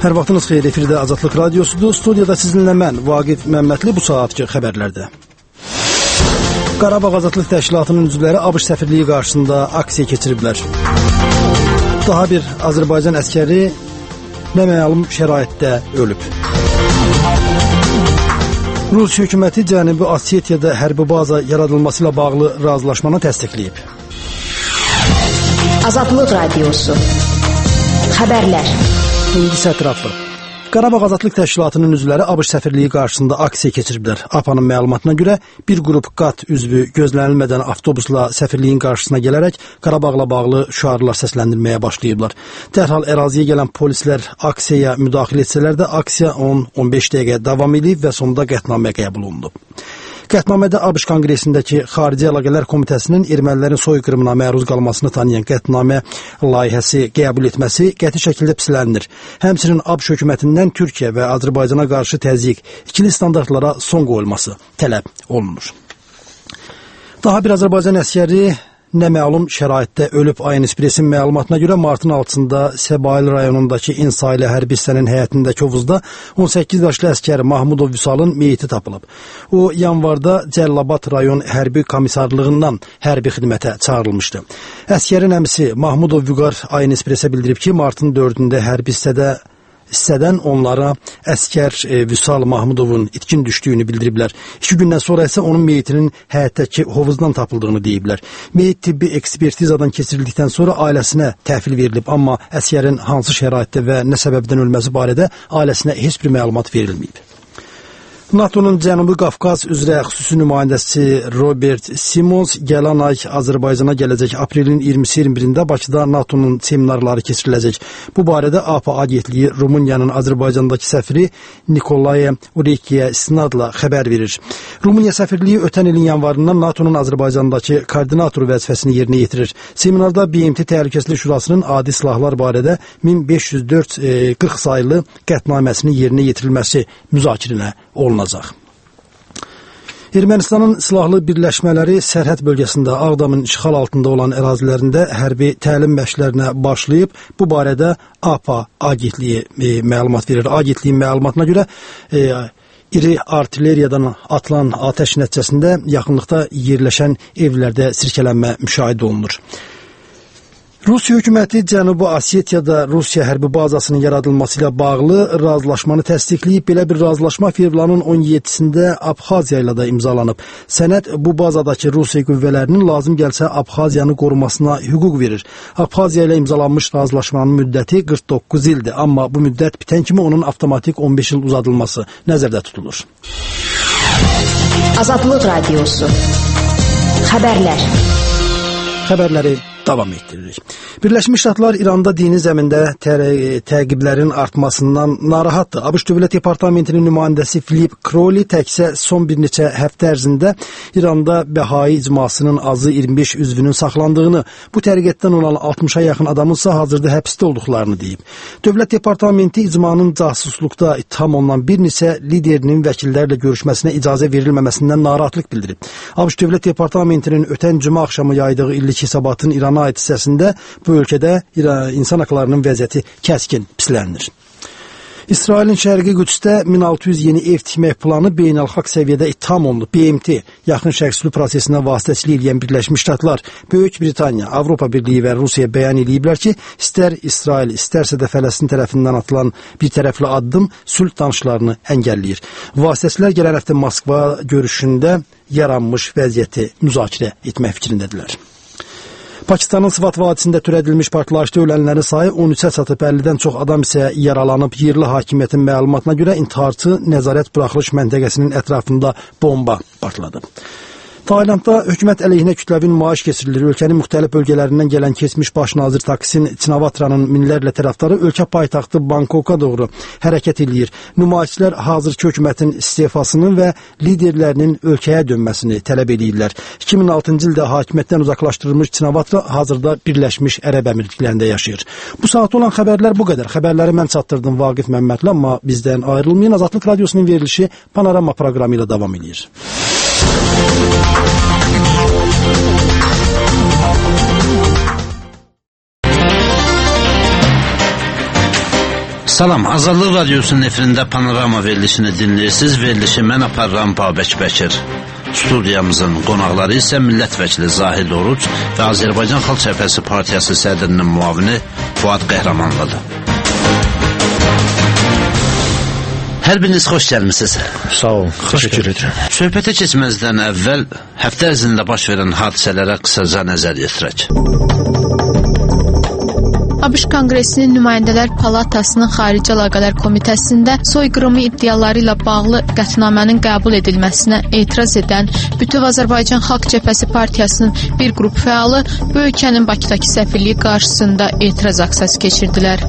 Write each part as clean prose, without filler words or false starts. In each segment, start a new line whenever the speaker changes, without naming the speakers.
Hər vaxtınız xeyir, efirdə Azadlıq Radiosudur. Studiyada sizinlə mən, Vaqif Məmmədli, bu saatki xəbərlərdə. Qarabağ Azadlıq Təşkilatının üzvləri ABŞ səfirliyi qarşısında aksiya keçiriblər. Daha bir Azərbaycan əskəri naməlum şəraitdə ölüb. Rusiya hökuməti Cənubi Osetiyada hərbi baza yaradılması ilə bağlı razılaşmanı təsdiqləyib.
Azadlıq Radiosu. Xəbərlər.
İndi ətraflı. Qarabağ Azadlıq Təşkilatının üzvləri ABŞ səfirliyi qarşısında aksiya keçiriblər. APA'nın məlumatına görə bir qrup qat üzvü gözlənilmədən avtobusla səfirliyin qarşısına gələrək Qarabağla bağlı şüarlar səsləndirməyə başlayıblar. Dərhal əraziyə gələn polislər aksiyaya müdaxilə etsələr də aksiya 10-15 dəqiqə davam edib və sonunda qətnamə qəbul olundu. Qətnamədə ABŞ Konqresindəki Xarici Əlaqələr Komitəsinin ermənilərin soyqırımına məruz qalmasını tanıyan qətnamə layihəsi qəbul etməsi qəti şəkildə pislənir. Həmçinin ABŞ hökumətindən Türkiyə və Azərbaycana qarşı təzyiq, ikili standartlara son qoyulması tələb olunur. Daha bir Azərbaycan əskəri naməlum şəraitdə ölüb. Ayın Ekspresin məlumatına görə martın 6-sında Səbail rayonundakı İnsailə hərbi hissənin həyətindəki hovuzda 18 yaşlı əskər Mahmudov Vüsalın meyiti tapılıb. O, yanvarda Cəllabad rayon hərbi komissarlığından hərbi xidmətə çağırılmışdı. Əskərin əmisi Mahmudov Vüqar Ayın Ekspresə bildirib ki, martın 4-də hərbi hissədən onlara əskər Vüsal Mahmudovun itkin düşdüyünü bildiriblər. 2 gündən sonra isə onun meyitinin həyətdəki hovuzdan tapıldığını deyiblər. Meyit tibbi ekspertizadan keçirildikdən sonra ailəsinə təhvil verilib, amma əskərin hansı şəraitdə və nə səbəbdən ölməsi barədə ailəsinə heç bir məlumat verilməyib. NATO'nun Cənubi Qafqaz üzrə xüsusi nümayəndəsi Robert Simons gələn ay Azərbaycana gələcək. Aprelin 20-21-də Bakıda NATO'nun seminarları keçiriləcək. Bu barədə APA agentliyi Rumıniyanın Azərbaycandakı səfiri Nikolaye Urekiyə istinadla xəbər verir. Rumıniya səfirliyi ötən ilin yanvarından NATO'nun Azərbaycandakı koordinator vəzifəsini yerinə yetirir. Seminarda BMT Təhlükəsizlik Şurasının adi silahlar barədə 1540 sayılı qətnaməsinin yerinə yetirilməsi müzakirə olunacaq. Ermənistanın silahlı birləşmələri sərhəd bölgəsində Ağdamın işğal altında olan ərazilərində hərbi təlim məşqlərinə başlayıb. Bu barədə APA agentliyi məlumat verir. Agentliyin məlumatına görə iri artilleriyadan atılan atəş nəticəsində yaxınlıqda yerləşən evlərdə sirkələnmə müşahidə olunur. Rusiya hökuməti Cənubi Osetiyada Rusiya hərbi bazasının yaradılması ilə bağlı razılaşmanı təsdiqləyib. Belə bir razılaşma fevralın 17-sində Abxaziya ilə də imzalanıb. Sənəd bu bazadakı Rusiya qüvvələrinin lazım gəlsə Abxaziyanı qorumasına hüquq verir. Abxaziya ilə imzalanmış razılaşmanın müddəti 49 ildir, amma bu müddət bitən kimi onun avtomatik 15 il uzadılması nəzərdə tutulur.
Azadlıq Radiosu. Xəbərlər.
Xəbərləri davam etdiririk. Birləşmiş Ştatlar İranda dini zəmində təqiblərin artmasından narahatdır. ABŞ Dövlət Departamentinin nümayəndəsi Philip Crowley təkcə son bir neçə həftə ərzində İranda Bəhai icmasının azı 25 üzvünün saxlandığını, bu təriqətdən olan 60-a yaxın adamın isə hazırda həbsdə olduqlarını deyib. Dövlət Departamenti icmanın casusluqda ittiham olunan bir neçə liderinin vəkillərlə görüşməsinə icazə verilməməsindən narahatlıq bildirib. ABŞ Dövlət Departamentinin ötən cümə axşamı yaydığı illik hesabatın İrana aid hissəsində bu ölkədə insan haqlarının vəziyyəti kəskin pislənir. İsrailin Şərqi Qüdsdə 1600 yeni ev tikmək planı beynəlxalq səviyyədə ittiham olunub. BMT, yaxın şərq sülh prosesinə vasitəçilik edən Birləşmiş Ştatlar, Böyük Britaniya, Avropa Birliyi və Rusiya bəyan ediblər ki, istər İsrail, istərsə də Fələstin tərəfindən atılan bir tərəfli addım sülh danışıqlarını əngəlləyir. Vasitəçilər gələn həftə Moskva görüşündə yaranmış vəziyyəti müzakirə etmək fikrindədirlər. Pakistanın Sıvat vadisində törədilmiş partlayışda ölənlərin sayı 13-ə çatıb, 50-dən çox adam isə yaralanıb. Yerli hakimiyyətin məlumatına görə intiharçı nəzarət buraxılış məntəqəsinin ətrafında bomba partladı. Taylandda hökumət əleyhinə kütləvi nümayiş keçirilir. Ölkənin müxtəlif bölgələrindən gələn keçmiş baş nazir Taksin Çinavatranın minlərlə tərəfdarı ölkə paytaxtı Bangkoka doğru hərəkət edir. Nümayişçilər hazırki hökumətin istefasını və liderlərinin ölkəyə dönməsini tələb edirlər. 2006-cı ildə hakimiyyətdən uzaqlaşdırılmış Çinavatra hazırda Birləşmiş Ərəb Əmirliklərində yaşayır. Bu saat olan xəbərlər bu qədər. Xəbərləri mən çatdırdım Vaqif Məmmədli, amma bizdən ayrılmayın. Azadlıq Radiosunun verilişi Panorama proqramı ilə davam edir.
Salam, Azadlıq Radiosunun efirində Panorama verilişini dinləyirsiniz. Verilişi mən aparıram Babək Bəkir. Studiyamızın qonaqları isə millət vəkili Zahid Oruc və Azərbaycan Xalq Cəbhəsi Partiyası sədrinin müavini Fuad Qəhrəmanlıdır. Hər biriniz xoş gəlmisiniz.
Sağ olun, təşəkkür edirəm.
Söhbətə keçməzdən əvvəl həftə ərzində baş verən hadisələrə qısaca nəzər yetirək.
ABŞ Konqresinin Nümayəndələr Palatasının Xarici Əlaqələr Komitəsində soyqırımı iddiaları ilə bağlı qətnamənin qəbul edilməsinə etiraz edən Bütöv Azərbaycan Xalq Cəbhəsi Partiyasının bir qrup fəalı bu ölkənin Bakıdakı səfirliyi qarşısında etiraz aksiyası keçirdilər.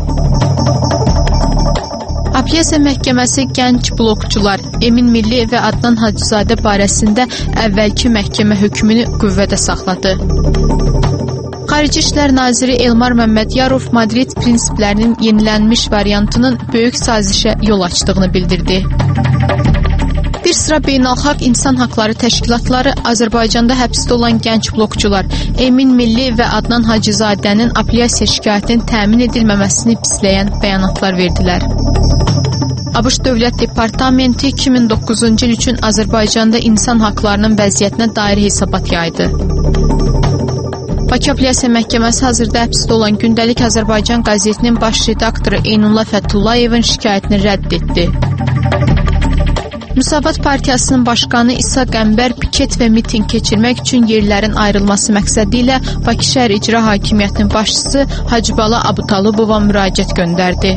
Apellyasiya Məhkəməsi gənc blokçular Emin Milli və Adnan Hacızadə barəsində əvvəlki məhkəmə hökmünü qüvvədə saxladı. Xarici İşlər Naziri Elmar Məmmədyarov Madrid prinsiplərinin yenilənmiş variantının böyük sazişə yol açdığını bildirdi. Bir sıra beynəlxalq insan haqları təşkilatları Azərbaycanda həbsdə olan gənc blokçular Emin Milli və Adnan Hacızadənin apellyasiya şikayətinin təmin edilməməsini pisləyən bəyanatlar verdilər. ABŞ Dövlət Departamenti 2009-cu il üçün Azərbaycanda insan haqlarının vəziyyətinə dair hesabat yaydı. Bakı Apellyasiya Məhkəməsi hazırda həbsdə olan Gündəlik Azərbaycan qəzetinin baş redaktoru Eynullah Fətullayevin şikayətini rədd etdi. Müsavat Partiyasının başqanı İsa Qəmbər piket və miting keçirmək üçün yerlərin ayrılması məqsədi ilə Bakı şəhər İcra Hakimiyyətinin başçısı Hacıbala Abutalıbova müraciət göndərdi.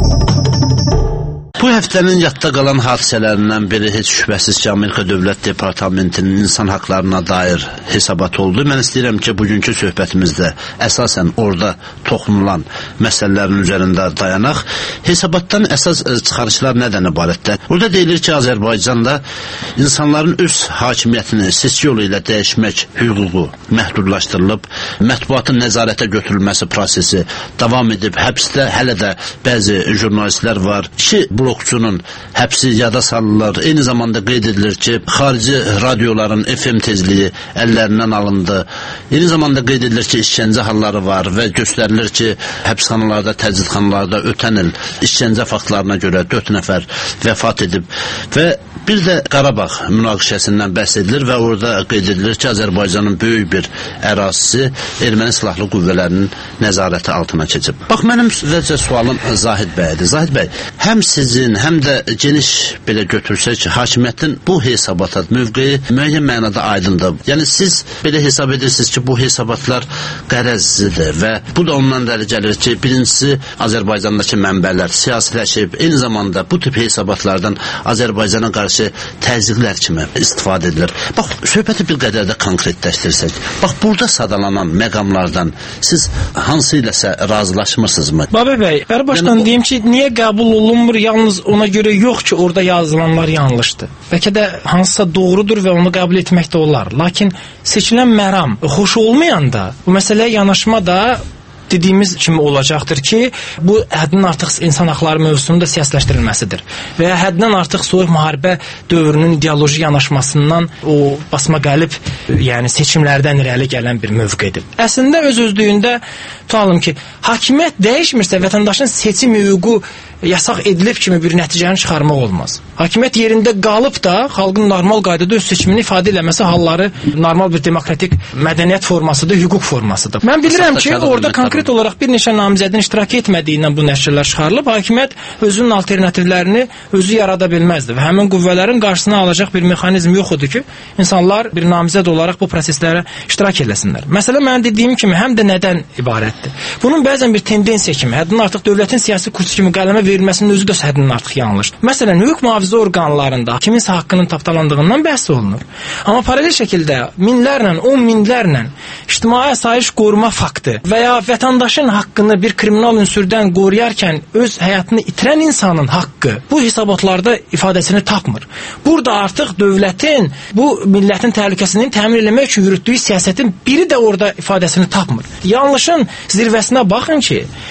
Bu həftənin yadda qalan hadisələrindən biri heç şübhəsiz ki, Amerika Dövlət Departamentinin insan haqlarına dair hesabat oldu. Mən istəyirəm ki, bugünkü söhbətimizdə əsasən orada toxunulan məsələlərin üzərində dayanaq. Hesabatdan əsas çıxarışlar nədən ibarətdir? Orada deyilir ki, Azərbaycanda insanların öz hakimiyyətini seçki yolu ilə dəyişmək hüququ məhdudlaşdırılıb, mətbuatın nəzarətə götürülməsi prosesi davam edib, həbsdə hələ də bəzi jurnalistlər var. Blokçunun həbsi yada salınır. Eyni zamanda qeyd edilir ki, xarici radioların FM tezliyi əllərindən alındı. Eyni zamanda qeyd edilir ki, işgəncə halları var və göstərilir ki, həbsxanalarda, təcridxanalarda ötən il işgəncə faktlarına görə 4 nəfər vəfat edib və bir də Qarabağ münaqişəsindən bəhs edilir və orada qeyd edilir ki, Azərbaycanın böyük bir ərazisi erməni silahlı qüvvələrinin nəzarəti altına keçib. Bax, mənim sizə sualım Zahid bəydir. Zahid bəy, həm sizin, həm də geniş belə götürsək ki, hakimiyyətin bu hesabata mövqeyi müəyyən mənada aydındır. Yəni, siz belə hesab edirsiniz ki, bu hesabatlar qərəzlidir və bu da ondan dəli gəlir ki, birincisi Azərbaycandakı mənbələr siyasiləşib, eyni zamanda bu tip hesabatlardan Azərbaycana qarşı təzyiqlər kimi istifadə edilir. Bax, söhbəti bir qədər də konkretləşdirsək, bax, burada sadalanan məqamlardan siz hansı iləsə razılaşmırsınızmı?
Babək bəy, başdan deyim ki, niyə qəbul olunmur? Yalnız ona görə yox ki, orada yazılanlar yanlışdır. Bəlkə də hansısa doğrudur və onu qəbul etmək də olar. Lakin seçilən məram xoş olmayanda bu məsələyə yanaşma da dediyimiz kimi olacaqdır ki, bu həddindən artıq insan haqları mövzusunda siyasiləşdirilməsidir. Və ya həddindən artıq soyuq müharibə dövrünün ideoloji yanaşmasından o basma qalib, yəni seçimlərdən irəli gələn bir mövqedir. Əslində öz-özlüyündə tutalım ki, hakimiyyət dəyişmirsə vətəndaşın seçim hüququ yasaq edilib kimi bir nəticəni çıxarmaq olmaz. Hakimiyyət yerində qalıb da xalqın normal qaydada öz seçimini ifadə eləməsi halları normal bir demokratik mədəniyyət formasıdır, hüquq formasıdır. Mən bilirəm ki, orada konkret olaraq bir neçə namizədin iştirak etmədiyindən bu nəticələr çıxarılıb, hakimiyyət özünün alternativlərini özü yarada bilməzdi və həmin qüvvələrin qarşısına alacaq bir mexanizm yox idi ki, insanlar bir namizəd olaraq bu proseslərə iştirak eləsinlər. Məsələ mənim dediyim kimi həm də nədən ibarətdir? Bunun bəzən bir tendensiya kimi, həddindən artıq dövlətin siyasi kursu kimi qələmə verilməsinin özü də həddindən artıq yanlışdır. Məsələn, hüquq mühafizə orqanlarında kiminsə haqqının tapdalandığından bəhs olunur. Amma paralel şəkildə minlərlə, 10 minlərlə ictimai asayiş qoruma faktı və ya vətəndaşın haqqını bir kriminal ünsürdən qoruyarkən öz həyatını itirən insanın haqqı bu hesabatlarda ifadəsini tapmır. Burada artıq dövlətin bu millətin təhlükəsini təmin etmək üçün yürütdüyü siyasətin biri də orada ifadəsini tapmır. Yanlışın zirvəsinə baxın ki,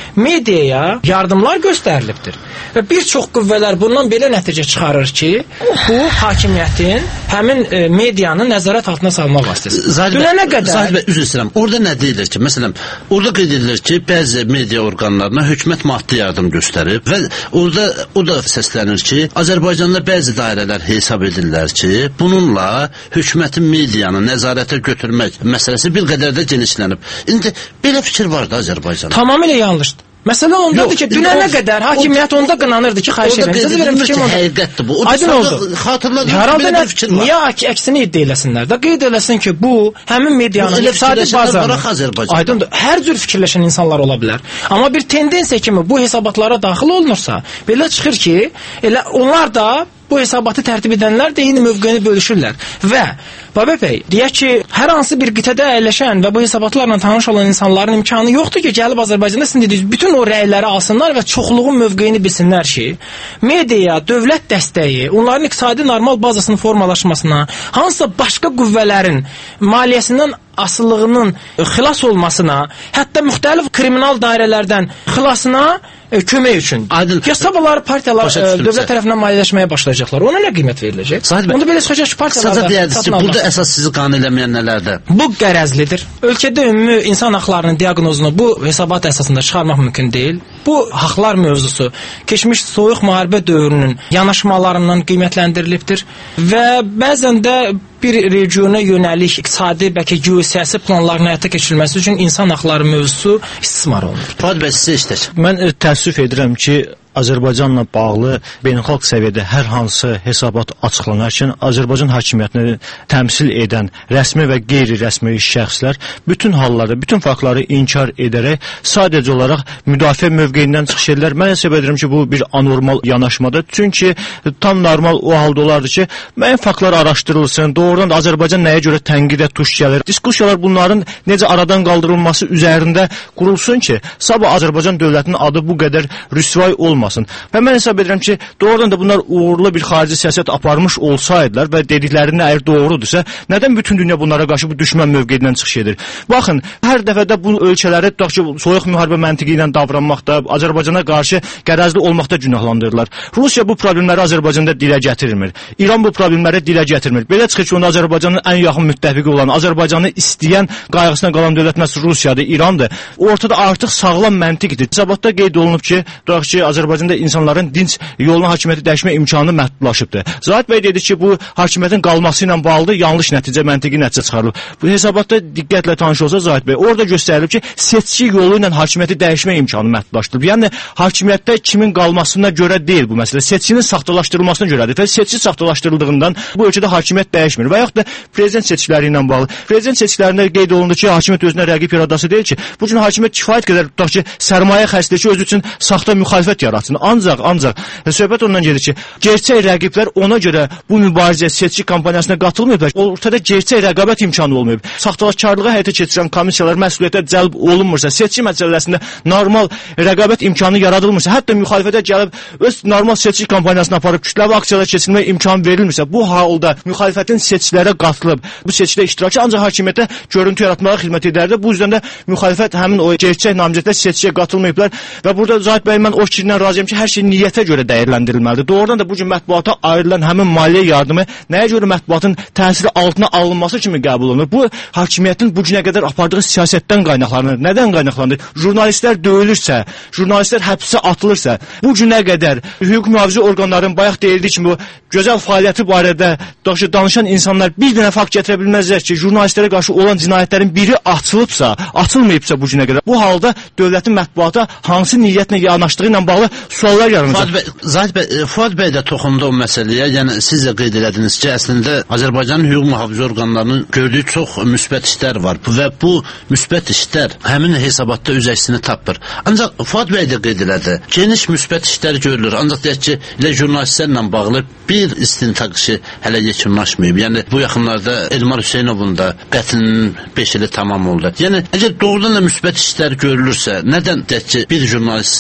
mediaya yardımlar göstərilibdir. Və bir çox qüvvələr bundan belə nəticə çıxarır ki, bu hakimiyyətin həmin medianı nəzarət altına salmaq vasitəsidir. Dünənə qədər
Zahid bəy, üzr istəyirəm. Orada nə deyilir ki, məsələn, orada qeyd edilir ki, bəzi media orqanlarına hökumət maddi yardım göstərib və orada o da səslənir ki, Azərbaycanda bəzi dairələr hesab edirlər ki, bununla hökumətin medianı nəzarətə götürmək məsələsi bir qədər də genişlənib. İndi belə fikir var da Azərbaycanda.
Tamamilə yanlışdır. Məsələ ondadır ki, dünənə qədər hakimiyyət onda qınanırdı ki, xahiş edirəm. Sizə verim fikrim onda.
Həqiqətdir bu.
Aydın oldu.
Xatırladım bir fikir var.
Niyə əksini iddia eləsinlər? Da qeyd eləsin ki, bu həmin medianın iqtisadi bazarı. Aydındır. Hər cür fikirləşən insanlar ola bilər. Amma bir tendensiya kimi bu hesabatlara daxil olunursa, belə çıxır ki, elə onlar da bu hesabatı tərtib edənlər də eyni mövqeyini bölüşürlər. Və Babək bəy, deyək ki, hər hansı bir qitədə əyləşən və bu hesabatlarla tanış olan insanların imkanı yoxdur ki, gəlib Azərbaycanda sizin dediyiniz bütün o rəyləri alsınlar və çoxluğun mövqeyini bilsinlər ki, mediaya dövlət dəstəyi, onların iqtisadi normal bazasının formalaşmasına, hansısa başqa qüvvələrin maliyyəsindən asılılığının xilas olmasına, hətta müxtəlif kriminal dairələrdən xilasına kömək üçün. Yasabalar partiyalar dövlət tərəfindən maliyyələşməyə başlayacaqlar. Ona nə qiymət veriləcək? Onda belə çıxacaq ki, partiyalar da
burada əsas sizi qane eləməyən nələrdir?
Bu qərəzlidir. Ölkədə ümumi insan haqlarının diaqnozunu bu hesabat əsasında çıxarmaq mümkün deyil. Bu haqlar mövzusu keçmiş soyuq müharibə dövrünün yanaşmalarından qiymətləndirilibdir və bəzən də bir regiona yönəlik iqtisadi, bəlkə geosiyasi planların həyata keçirilməsi üçün insan haqları mövzusu istismar olunur.
Fuad bəy, sizə işlək.
Mən təəssüf edirəm ki, Azərbaycanla bağlı beynəlxalq səviyyədə hər hansı hesabat açıqlanarkən Azərbaycan hakimiyyətini təmsil edən rəsmi və qeyri-rəsmi şəxslər bütün hallarda, bütün faktları inkar edərək sadəcə olaraq müdafiə mövqeyindən çıxış edirlər. Mən hesab edirəm ki, bu bir anormal yanaşmadır. Çünki tam normal o halda olardı ki, müəyyən faktlar araşdırılsın, doğrudan da Azərbaycan nəyə görə tənqidə tuş gəlir. Diskussiyalar bunların necə aradan qaldırılması üzərində qurulsun ki, sabah Azərbaycan dövlətinin adı bu qədər rüsvay olmasın. Və mən hesab edirəm ki, doğrudan da bunlar uğurlu bir xarici siyasət aparmış olsaydılar və dediklərinin əgər doğrudursa, nədən bütün dünya bunlara qarşı bu düşmən mövqeyindən çıxış edir? Baxın, hər dəfədə bu ölkələri tutaq ki, soyuq müharibə məntiqi ilə davranmaqda, Azərbaycana qarşı qərəzli olmaqda günahlandırırlar. Rusiya bu problemləri Azərbaycanda dilə gətirmir. İran bu problemləri dilə gətirmir. Belə çıxır ki, onda Azərbaycanın ən yaxın müttəfiqi olan, Azərbaycanı istəyən, qayğısına qalan dövlət məhz Rusiyadır, İrandır. Ortada artıq sağlam məntiqdir. Hesabatda qeyd olunub ki, tutaq ki, Azərbaycanda insanların dinc yoluna hakimiyyəti dəyişmə imkanı məhdudlaşıbdır. Zahid bəy dedi ki, bu hakimiyyətin qalması ilə bağlı yanlış nəticə, məntiqi nəticə çıxarılıb. Bu hesabatda diqqətlə tanış olsa Zahid bəy, orada göstərilib ki, seçki yolu ilə hakimiyyəti dəyişmə imkanı məhdudlaşdırılıb. Yəni hakimiyyətdə kimin qalmasına görə deyil bu məsələ, seçkinin saxtalaşdırılmasına görədir. Və seçki saxtalaşdırıldığından bu ölkədə hakimiyyət dəyişmir. Və yaxud da prezident seçkiləri ilə bağlı. Prezident seçkilərində qeyd olundu ki, hakimiyyət özünə rəqib yaradası deyil ki, bu gün hakimiyyət kifayət qədər tutaq ki, sərmayə xərcləyir ki, özü üçün saxta müxalifət yaratsın. Ancaq söhbət ondan gedir ki, gerçək rəqiblər ona görə bu mübarizə seçki kampaniyasına qatılmayıblar. Ortada gerçək rəqabət imkanı olmayıb. Saxtalaşkarlığa həyata keçirən komissiyalar məsuliyyətə cəlb olunmursa, seçki məsələsində normal rəqabət imkanı yaradılmırsa, hətta müxalifətə gəlib öz normal seçki kampaniyasını aparıb kütləvi aksiyalar keçirməyə imkan verilmirsə, bu halda müxalifətin seçkilərə qatılıb, bu seçkidə iştirakı ancaq hakimiyyətə görüntü yaratmağa xidmət edərdi. Bu yüzden də müxalifət həmin o gerçək namizədlər seçkiyə qatılmayıblar və burada Zahid bəy mən o fikrindən razıyam ki, hər şey niyyətə görə dəyərləndirilməlidir. Doğrudan da bu gün mətbuata ayrılan həmin maliyyə yardımı nəyə görə mətbuatın təsiri altına alınması kimi qəbul olunur? Bu hakimiyyətin bu günə qədər apardığı siyasətdən qaynaqlanır. Nədən qaynaqlanır? Jurnalistlər döyülürsə, jurnalistlər həbsə atılırsa, bu günə qədər hüquq mühafizə orqanlarının bayaq deyildiyi kimi bu gözəl fəaliyyəti barədə danışan insanlar bir dənə fakt gətirə bilməzlər ki, jurnalistlərə qarşı olan cinayətlərin biri açılıbsa, açılmayıbsa bu günə qədər. Bu halda dövlətin mətbuata hansı niyyətlə yanaşdığı ilə bağlı suallar yaranacaq.
Fuad bəy də toxundu o məsələyə. Yəni siz də qeyd elədiniz ki, əslində Azərbaycanın hüquq mühafizə orqanlarının gördüyü çox müsbət işlər var və bu müsbət işlər həmin hesabatda öz əksini tapır. Ancaq Fuad bəy də qeyd elədi. Geniş müsbət işlər görülür. Ancaq deyək ki, elə jurnalistlərlə bağlı bir istintaq işi hələ yekunlaşmayıb. Yəni bu yaxınlarda Elmar Hüseynovun da qətlinin 5 ili tamam oldu. Yəni əgər doğrudan da müsbət işlər görülürsə, nədən deyək ki, bir jurnalist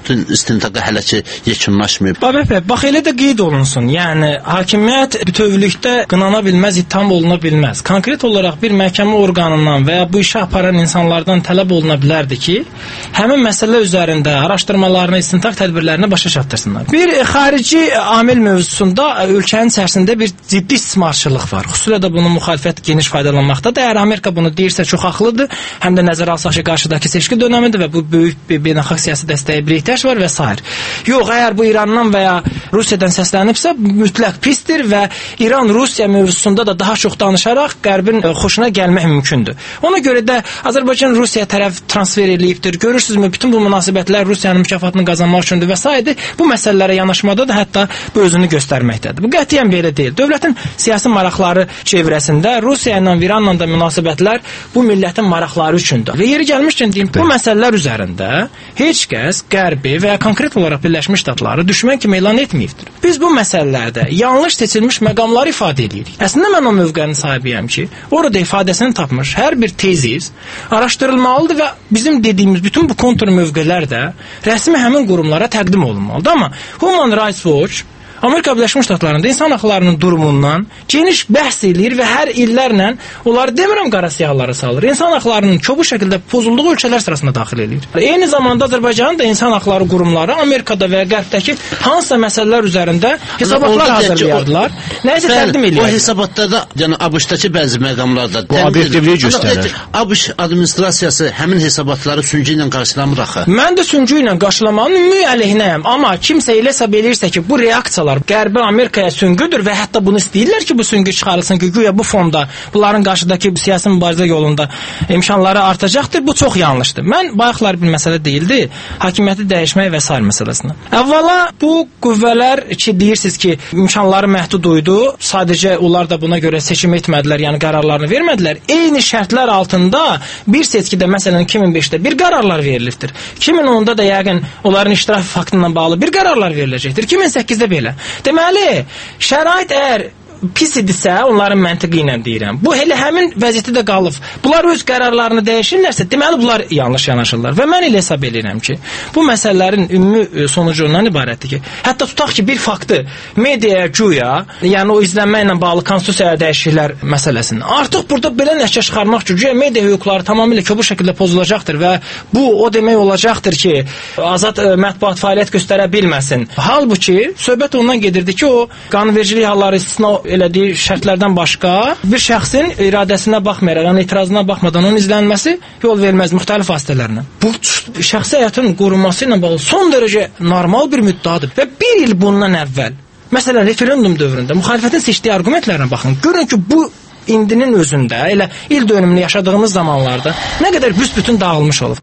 bütün istintaqa hələ ki yekunlaşmayıb.
Babək bəy, bax elə də qeyd olunsun. Yəni hakimiyyət bütövlükdə qınana bilməz, ittiham oluna bilməz. Konkret olaraq bir məhkəmə orqanından və ya bu işi aparan insanlardan tələb oluna bilərdi ki, həmin məsələ üzərində araşdırmalarını, istintaq tədbirlərini başa çatdırsınlar. Bir xarici amil mövzusunda ölkənin içərisində bir ciddi istismarçılıq var. Xüsusilə də bunun müxalifət geniş faydalanmaqdadır. Əgər Amerika bunu deyirsə çox haqlıdır. Həm də nəzərə alsaq ki, qarşıdakı seçki dönəmidir və bu böyük bir beynəlxalq siyasi dəstəyə bir ehtiyac var və s. Yox, əgər bu İrandan və ya Rusiyadan səslənibsə, mütləq pisdir və İran-Rusiya mövzusunda da daha çox danışaraq Qərbin xoşuna gəlmək mümkündür. Ona görə də Azərbaycan Rusiya tərəf transfer eləyibdir. Görürsünüzmü, bütün bu münasibətlər Rusiyanın mükafatını qazanmaq üçündür və s. Bu məsələlərə yanaşmada da hətta bu özünü göstərməkdədir. Bu qətiyyən belə deyil. Dövlətin siyasi maraqları çevrəsində Rusiya ilə İranla da münasibətlər bu millətin maraqları üçündür. Və yeri gəlmişkən deyim, bu məsələlər üzərində heç kəs Qərbi və ya konkret olaraq Birləşmiş Ştatları düşmən kimi elan etməyibdir. Biz bu məsələlərdə yanlış seçilmiş məqamları ifadə edirik. Əslində mən o mövqenin sahibiyəm ki, orada ifadəsini tapmış hər bir tezis araşdırılmalıdır və bizim dediyimiz bütün bu kontur mövqelər də rəsmi həmin qurumlara təqdim olunmalıdır. Amma Human Rights Watch Amerika Birləşmiş Ştatlarında insan haqlarının durumundan geniş bəhs edir və hər illərlə onları demirəm qara siyahılara salır. İnsan haqlarının çoxu şəkildə pozulduğu ölkələr sırasına daxil edir. Eyni zamanda Azərbaycanın da insan haqları qurumları Amerikada və Qərbdəki hansısa məsələlər üzərində hesabatlar hazırlayardılar. Nəyisə təqdim edirlər.
O hesabatlarda, yəni ABŞ-dakı bəzi məqamlarda
bu obyektivliyi göstərir.
ABŞ administrasiyası həmin hesabatları süngü ilə qarşılamır axı.
Mən də süngü ilə qarşılamanın ümumi əleyhinəyəm. Amma kimsə elə hesab eləyirsə ki, bu reaksiya Qərbi Amerikaya süngüdür və hətta bunu istəyirlər ki, bu süngü çıxarılsın ki, güya bu fonda bunların qarşıdakı siyasi mübarizə yolunda imkanları artacaqdır. Bu çox yanlışdır. Mən bayaqlar bir məsələ deyildi, hakimiyyəti dəyişmək və s. məsələsinə. Əvvəla bu qüvvələr ki, deyirsiniz ki, imkanları məhdud idi, sadəcə onlar da buna görə seçim etmədilər, yəni qərarlarını vermədilər. Eyni şərtlər altında bir seçkidə, məsələn 2005-də bir qərarlar verilibdir. 2010-da da yəqin onların iştirak faktı ilə bağlı bir qərarlar veriləcəkdir. 2008-də belə. Deməli, şərait əgər pis idisə, onların məntiqi ilə deyirəm. Bu elə həmin vəziyyətdə qalıb. Bunlar öz qərarlarını dəyişirlərsə, deməli bunlar yanlış yanaşırlar. Və mən elə hesab edirəm ki, bu məsələlərin ümumi sonucu ondan ibarətdir ki, hətta tutaq ki, bir faktı mediaya güya, yəni o izlənməklə bağlı konstitusiyaya dəyişikliklər məsələsini. Artıq burada belə nəticə çıxarmaq üçün güya media hüquqları tamamilə bu şəkildə pozulacaqdır və bu o demək olacaqdır ki, azad mətbuat fəaliyyət göstərə bilməsin. Halbuki söhbət ondan gedirdi ki, o qanunvericilik halları istisna elədiyi şərtlərdən başqa bir şəxsin iradəsinə baxmayaraq, yəni etirazına baxmadan onun izlənməsi yol verilməz müxtəlif vasitələrlə. Bu şəxsi həyatın qorunması ilə bağlı son dərəcə normal bir müddəadır və bir il bundan əvvəl, məsələn referendum dövründə müxalifətin seçdiyi arqumentlərinə baxın. Görün ki, bu indinin özündə, elə il dönümünü yaşadığımız zamanlarda nə qədər büsbütün dağılmış olub.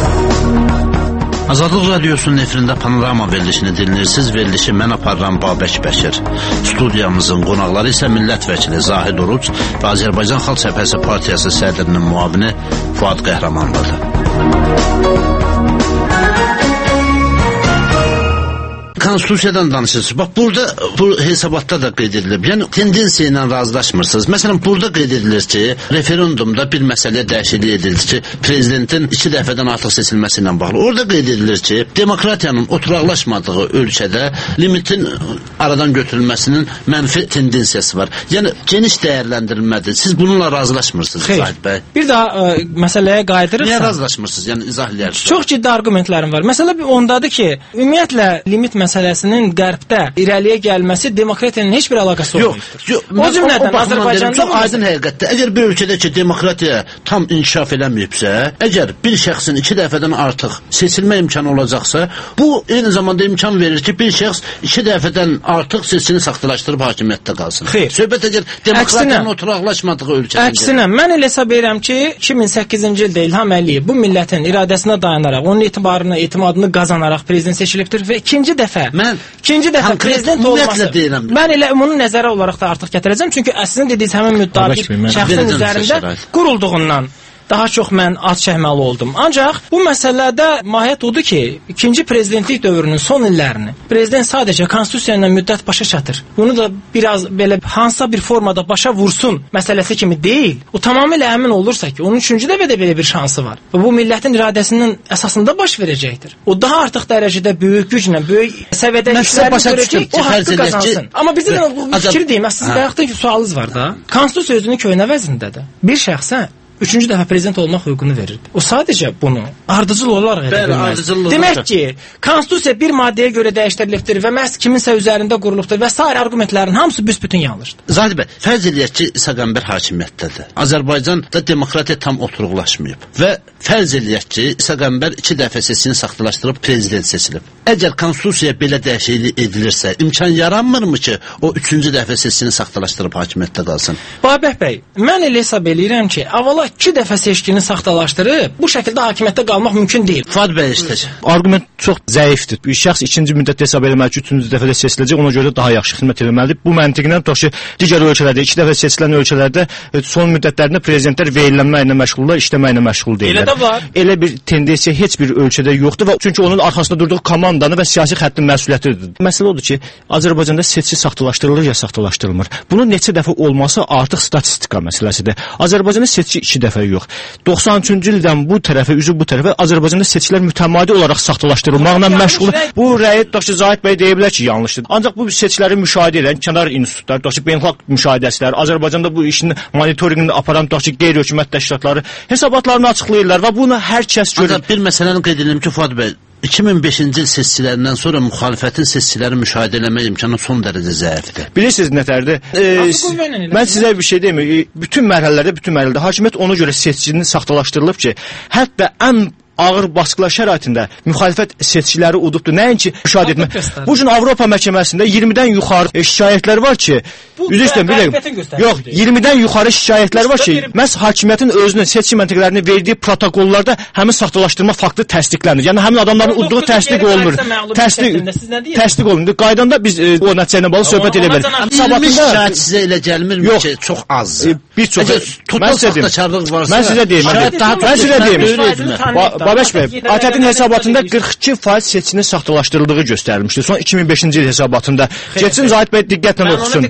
Azadlıq Radiosunun efirində Panorama verilişini dinləyirsiniz. Verilişi mən aparıram Babək Bəşir. Studiyamızın qonaqları isə millət vəkili Zahid Oruc və Azərbaycan Xalq Cəbhəsi Partiyası sədrinin müavini Fuad Qəhrəmanlıdır. Konstitusiyadan danışırsınız. Bax, burada bu hesabatda da qeyd edilib. Yəni, tendensiya ilə razılaşmırsınız. Məsələn, burada qeyd edilir ki, referendumda bir məsələ dəyişiklik edildi ki, prezidentin 2 dəfədən artıq seçilməsi ilə bağlı. Orada qeyd edilir ki, demokratiyanın oturaqlaşmadığı ölkədə limitin aradan götürülməsinin mənfi tendensiyası var. Yəni, geniş dəyərləndirilmədir. Siz bununla razılaşmırsınız, Zahid bəy.
Bir daha məsələyə qayıdırıqsa.
Niyə razılaşmırsınız? Yəni, izah eləyərsiniz.
Çox ciddi argumentlərim var. Məsələ ondadır ki, ümumiyyətlə limit məsələsinin Qərbdə irəliyə gəlməsi demokratiyanın heç bir əlaqəsi olmayıb. O cümlədən Azərbaycanda
çox aydın həqiqətdə, əgər bir ölkədə ki, demokratiya tam inkişaf eləməyibsə, əgər bir şəxsin 2 dəfədən artıq seçilmə imkanı olacaqsa, bu eyni zamanda imkan verir ki, bir şəxs 2 dəfədən artıq seçini saxtalaşdırıb hakimiyyətdə qalsın. Söhbət əgər demokratiyanın oturaqlaşmadığı ölkədə.
Əksinə, mən elə hesab edirəm ki, 2008-ci ildə İlham Əliyev bu millətin iradəsinə dayanaraq, onun etibarını, etimadını qazanaraq prezident seçilibdir və ikinci dəfə prezident olması. Mən elə bunu nəzərə olaraq da artıq gətirəcəm. Çünki əslində dediyiniz həmin müddəa şəxsin üzərində qurulduğundan daha çox mən ad çəkməli oldum. Ancaq bu məsələdə mahiyyət odur ki, ikinci prezidentlik dövrünün son illərini prezident sadəcə konstitusiya ilə müddət başa çatır. Bunu da biraz belə hansısa bir formada başa vursun məsələsi kimi deyil. O tamamilə əmin olursa ki, onun üçüncü dəfədə belə bir şansı var. Və bu millətin iradəsinin əsasında baş verəcəkdir. O daha artıq dərəcədə böyük güclə, böyük səviyyədə işlərini görəcək, o haqqı qazansın. Amma bizim bu fikri deyim, sizin bayaqdan ki, sualınız var da. Konstitusiya özünün köhnə vəznindədir. Bir şəxsə üçüncü dəfə prezident olmaq hüququnu verir. O sadəcə bunu ardıcıl olaraq edə bilməz. Demək ki, konstitusiya bir maddəyə görə dəyişdirilibdir və məhz kiminsə üzərində qurulubdur və sair arqumentlərin hamısı büsbütün yanlışdır.
Zahid bəy, fərz eləyək ki, İsa Qəmbər hakimiyyətdədir. Azərbaycanda demokratiya tam oturuqlaşmayıb və fərz eləyək ki, İsa Qəmbər 2 dəfə seçkini saxtalaşdırıb prezident seçilib. Əgər konstitusiya belə dəyişiklik edilirsə, imkan yaranmırmı ki, o 3-cü dəfə seçkini saxtalaşdırıb hakimiyyətdə qalsın?
Babək bəy, mən elə hesab eləyirəm ki, əvvəla 2 dəfə seçkini saxtalaşdırıb bu şəkildə hakimiyyətdə qalmaq mümkün deyil.
Fuad bəy işlək.
Argument çox zəifdir. Bir şəxs ikinci müddətdə hesab eləməli ki, 3-cü dəfə də seçiləcək, ona görə daha yaxşı xidmət etməlidir. Bu məntiqlə tutaq ki, digər ölkələrdə 2 dəfə seçilən ölkələrdə son müddətlərində prezidentlər verilənməklə məşğuldurlar, işləməklə məşğul deyillər.
Elə də var.
Elə bir tendensiya heç bir ölkədə yoxdur və çünki onun arxasında durduğu komandanı və siyasi xəttin məsuliyyətidir. Məsələ odur ki, Azərbaycanda seçki saxtalaşdırılır ya saxtalaşdırılmır. Bunun neçə dəfə olması artıq statistika məsələsidir. Azərbaycanda seçki 2 dəfə yox. 93-cü ildən bu tərəfə, üzü bu tərəfə Azərbaycanda seçkilər mütəmadi olaraq saxtalaşdırılmaqla məşğul. Bu rəy tutaq ki, Zahid bəy deyə bilər ki, yanlışdır. Ancaq bu seçkiləri müşahidə edən kənar institutlar, tutaq ki, beynəlxalq müşahidəçilər, Azərbaycanda bu işin monitorinqini aparan tutaq ki, qeyri-hökumət təşkilatları hesabatlarını açıqlayırlar və bunu hər kəs görür.
Ancaq bir məsələni qeyd edelim ki, Fuad bəy, 2005-ci il seçkilərindən sonra müxalifətin seçkiləri müşahidə eləmək imkanı son dərəcə zəifdir.
Bilirsiniz nətərdir? Mən sizə bir şey deyim, bütün mərhələlərdə hakimiyyət ona görə seçkinin saxtalaşdırılıb ki, hətta ən ağır baskılar şəraitində müxalifət seçkiləri udubdur. Nəinki müşahidə etmək. Bu gün Avropa məhkəməsində 20-dən yuxarı şikayətlər var ki, üzr istəyirəm, yox, 20-dən yuxarı şikayətlər var ki, məhz hakimiyyətin özünün seçki məntəqələrini verdiyi protokollarda həmin saxtalaşdırma faktı təsdiqlənir. Yəni həmin adamların udduğu təsdiq olunur. Təsdiq olunur. Qaydanda biz o nəticə ilə bağlı söhbət edə bilərik.
Sabahında şikayət sizə elə gəlmirmi ki, çox az.
Bir çox. Mən sizə deyim. Babəş bəy, ATƏT-in hesabatında 42% seçkinin saxtalaşdırıldığı göstərilmişdir. Son 2005-ci il hesabatında. Geçsin Zahid bəy diqqətlə oxusun.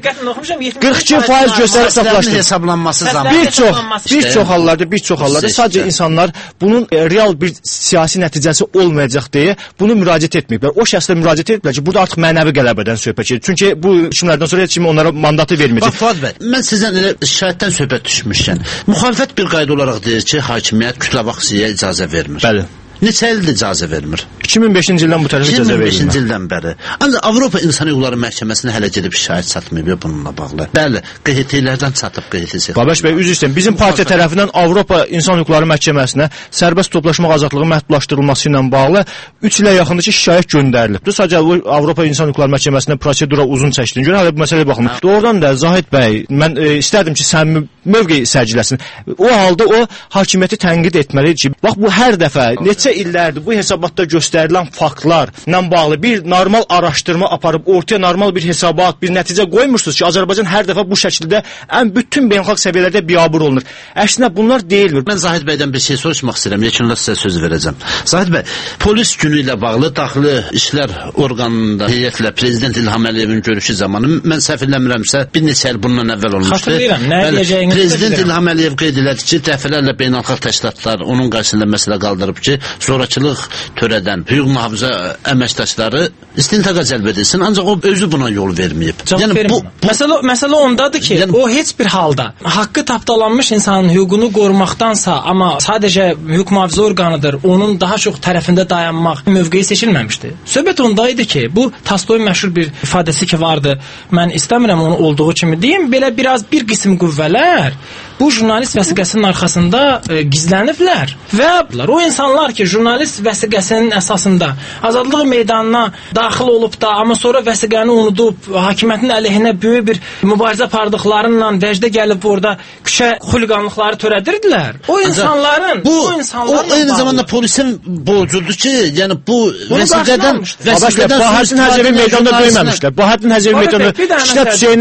42% göstərib saxtalaşdırılır.
Hesablanması zamanı.
Bir çox hallarda sadəcə insanlar bunun real bir siyasi nəticəsi olmayacaq deyə bunu müraciət etməyiblər. O şəxslər müraciət etdilər ki, burada artıq mənəvi qələbədən söhbət gedir. Çünki bu hökmlərdən sonra heç kim onlara mandatı verməyəcək.
Bax Fuad bəy, mən sizdən elə şikayətdən söhbət düşmüşkən. Müxalifət bir qayda olaraq deyir ki, hakimiyyət kütləvi aksiyaya icazə vermir.
Bəli.
Neçə ildir icazə vermir?
2005-ci ildən bu tərəfə icazə verilmir.
2005-ci ildən bəri. Ancaq Avropa İnsan Hüquqları Məhkəməsinə hələ gedib şikayət çatmayıb bununla bağlı. Bəli, QHT-lərdən çatıb QHT-si.
Babəş bəy, üzr istəyirəm. Bizim partiya tərəfindən Avropa İnsan Hüquqları Məhkəməsinə sərbəst toplaşmaq azadlığı məhdudlaşdırılması ilə bağlı 3 ilə yaxındır ki, şikayət göndərilib. Sadəcə Avropa İnsan Hüquqları Məhkəməsində prosedura uzun çəkdiyinə görə hələ bu məsələyə baxılmır. Doğrudan da Zahid bəy, mən istərdim ki, səmimi mövqe sərgiləsin. O halda o hakimiyyəti tənqid etməlidir ki, bax bu hər dəfə neçə illərdir bu hesabatda göstərilən faktlarla bağlı bir normal araşdırma aparıb ortaya normal bir hesabat, bir nəticə qoymursunuz ki, Azərbaycan hər dəfə bu şəkildə bütün beynəlxalq səviyyələrdə biabır olunur. Əksinə bunlar deyilmir.
Mən Zahid bəydən bir şey soruşmaq istəyirəm. Yekunla sizə söz verəcəm. Zahid bəy, polis günü ilə bağlı daxili işlər orqanında heyətlə prezident İlham Əliyevin görüşü zamanı mən səhv eləmirəmsə bir neçə il bundan əvvəl olmuşdu.
Xatırlayıram. Nə edəcəyini
prezident İlham Əliyev qeyd elədi ki, dəfələrlə beynəlxalq təşkilatlar onun qarşısında məsələ qaldırıb ki, zorakılıq törədən hüquq mühafizə əməkdaşları istintaqa cəlb edilsin, ancaq o özü buna yol verməyib.
Yəni bu məsələ ondadır ki, o heç bir halda haqqı tapdalanmış insanın hüququnu qorumaqdansa, amma sadəcə hüquq mühafizə orqanıdır, onun daha çox tərəfində dayanmaq mövqeyi seçilməmişdi. Söhbət onda idi ki, bu Tolstoyun məşhur bir ifadəsi ki vardı. Mən istəmirəm onu olduğu kimi deyim, belə biraz bir qism qüvvələr bu jurnalist vəsiqəsinin arxasında gizləniblər və o insanlar ki, jurnalist vəsiqəsinin əsasında azadlıq meydanına daxil olub da, amma sonra vəsiqəni unudub, hakimiyyətin əleyhinə böyük bir mübarizə apardıqlarıyla vəcdə gəlib orada küçə xuliqanlıqları törədirdilər. O insanların
eyni zamanda polisin borcudur ki, yəni bu vəsiqədən
Bahattin Həzəvi meydanda döyməmişlər. Bahattin Həzəvi meydanda Şinat Hüseynini